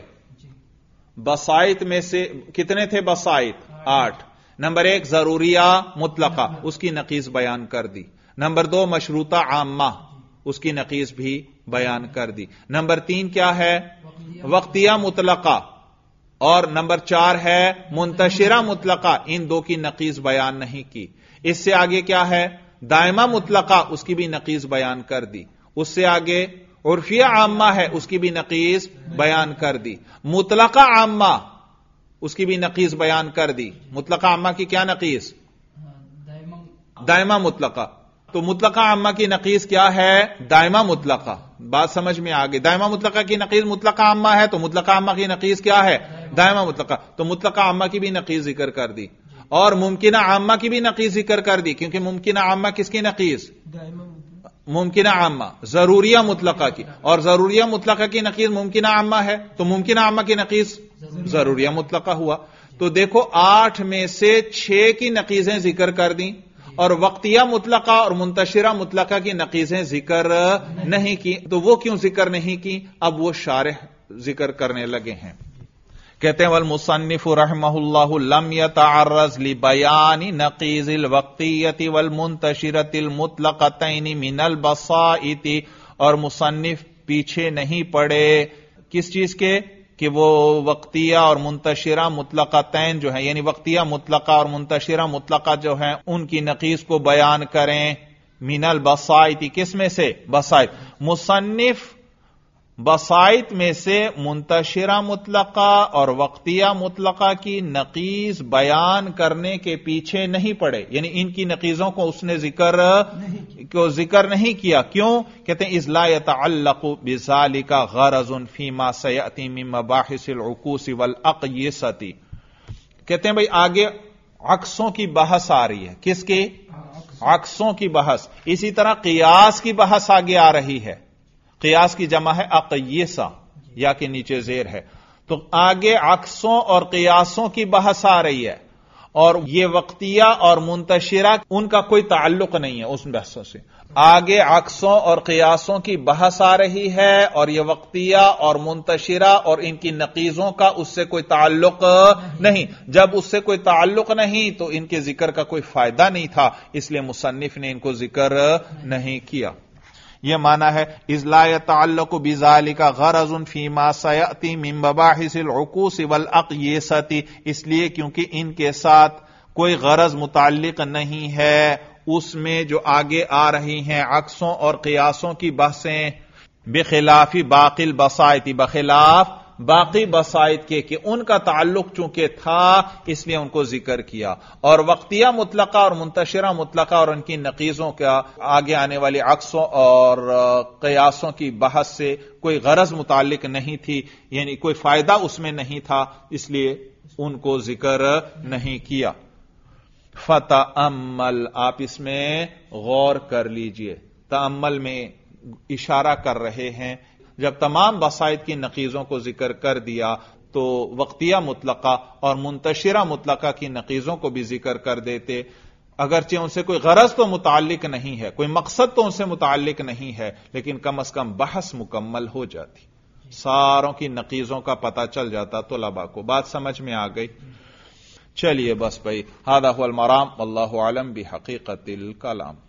بسائط میں سے کتنے تھے بسائط؟ 8۔ نمبر 1 ضروریہ مطلقہ، اس کی نقیض بیان کر دی۔ نمبر 2 مشروطہ عامہ، اس کی نقیض بھی بیان کر دی۔ نمبر 3 کیا ہے؟ وقتیہ مطلقہ، اور نمبر 4 ہے منتشرہ مطلقہ، ان دو کی نقیض بیان نہیں کی۔ اس سے آگے کیا ہے؟ دائمہ مطلقہ، اس کی بھی نقیض بیان کر دی۔ اس سے آگے عرفیہ عامہ ہے، اس کی بھی نقیض بیان کر دی۔ مطلقہ عامہ، اس کی بھی نقیض بیان کر دی۔ مطلقہ عامہ کی کیا نقیض؟ دائمہ مطلقہ۔ تو مطلقہ عامہ کی نقیض کیا ہے؟ دائمہ مطلقہ۔ بات سمجھ میں آ گئی؟ دائمہ مطلقہ کی نقیض مطلقہ عامہ ہے، تو مطلقہ عامہ کی نقیض کیا ہے؟ دائمہ مطلقہ۔ تو مطلقہ عامہ کی بھی نقیض ذکر کر دی، اور ممکنہ عامہ کی بھی نقیض ذکر کر دی، کیونکہ ممکنہ عامہ کس کی نقیض؟ ممکنہ عامہ، ضروریہ مطلقہ کی، اور ضروریہ مطلقہ کی نقیض ممکنہ عامہ ہے، تو ممکنہ عامہ کی نقیض ضروریہ مطلقہ ہوا۔ تو دیکھو 8 میں سے 6 کی نقیضیں ذکر کر دیں، اور وقتیہ مطلقہ اور منتشرہ مطلقہ کی نقیضیں ذکر نہیں کی۔ تو وہ کیوں ذکر نہیں کی؟ اب وہ شارح ذکر کرنے لگے ہیں۔ کہتے ہیں والمصنف رحمہ اللہ لم يتعرض لبیان نقیض الوقتیۃ والمنتشرۃ المطلقتین من البسائط، اور مصنف پیچھے نہیں پڑے کس چیز کے؟ کہ وہ وقتیہ اور منتشرہ مطلقتین جو ہیں، یعنی وقتیہ مطلقہ اور منتشرہ مطلقہ جو ہیں ان کی نقیض کو بیان کریں۔ من البسائط، کس میں سے؟ بسائط۔ مصنف بسائط میں سے منتشرہ مطلقہ اور وقتیہ مطلقہ کی نقیض بیان کرنے کے پیچھے نہیں پڑے، یعنی ان کی نقیضوں کو اس نے ذکر کو ذکر نہیں کیا. کیوں؟ کہتے ہیں اذ لا يتعلق بذلك غرض فيما سيأتي من مباحث العکوس والاقیسۃ. کہتے ہیں بھائی آگے عکسوں کی بحث آ رہی ہے. کس کی؟ عکسوں کی بحث. اسی طرح قیاس کی بحث آگے آ رہی ہے. قیاس کی جمع ہے اقیسہ، یا کے نیچے زیر ہے. تو آگے عکسوں اور قیاسوں کی بحث آ رہی ہے، اور یہ وقتیہ اور منتشرہ ان کا کوئی تعلق نہیں ہے اس بحثوں سے. آگے عکسوں اور قیاسوں کی بحث آ رہی ہے، اور یہ وقتیہ اور منتشرہ اور ان کی نقیضوں کا اس سے کوئی تعلق نہیں. جب اس سے کوئی تعلق نہیں تو ان کے ذکر کا کوئی فائدہ نہیں تھا، اس لیے مصنف نے ان کو ذکر نہیں کیا. یہ معنی ہے اذ لا يتعلق بذلك غرض فيما سيأتي من مباحث العکوس والاقیسۃ. اس لیے کیونکہ ان کے ساتھ کوئی غرض متعلق نہیں ہے اس میں جو آگے آ رہی ہیں عکسوں اور قیاسوں کی بحثیں، بخلاف باقی البسائط، بخلاف باقی بسائط کے، کہ ان کا تعلق چونکہ تھا اس لیے ان کو ذکر کیا. اور وقتیہ مطلقہ اور منتشرہ مطلقہ اور ان کی نقیضوں کا آگے آنے والی عکسوں اور قیاسوں کی بحث سے کوئی غرض متعلق نہیں تھی، یعنی کوئی فائدہ اس میں نہیں تھا، اس لیے ان کو ذکر نہیں کیا. فتأمل، آپ اس میں غور کر لیجئے. تأمل میں اشارہ کر رہے ہیں جب تمام بسائط کی نقیضوں کو ذکر کر دیا تو وقتیہ مطلقہ اور منتشرہ مطلقہ کی نقیضوں کو بھی ذکر کر دیتے. اگرچہ ان سے کوئی غرض تو متعلق نہیں ہے، کوئی مقصد تو ان سے متعلق نہیں ہے، لیکن کم از کم بحث مکمل ہو جاتی، ساروں کی نقیضوں کا پتہ چل جاتا طلباء کو. بات سمجھ میں آ گئی؟ چلیے بس بھائی، ھذا ھو المرام، واللہ اعلم بحقیقت الکلام.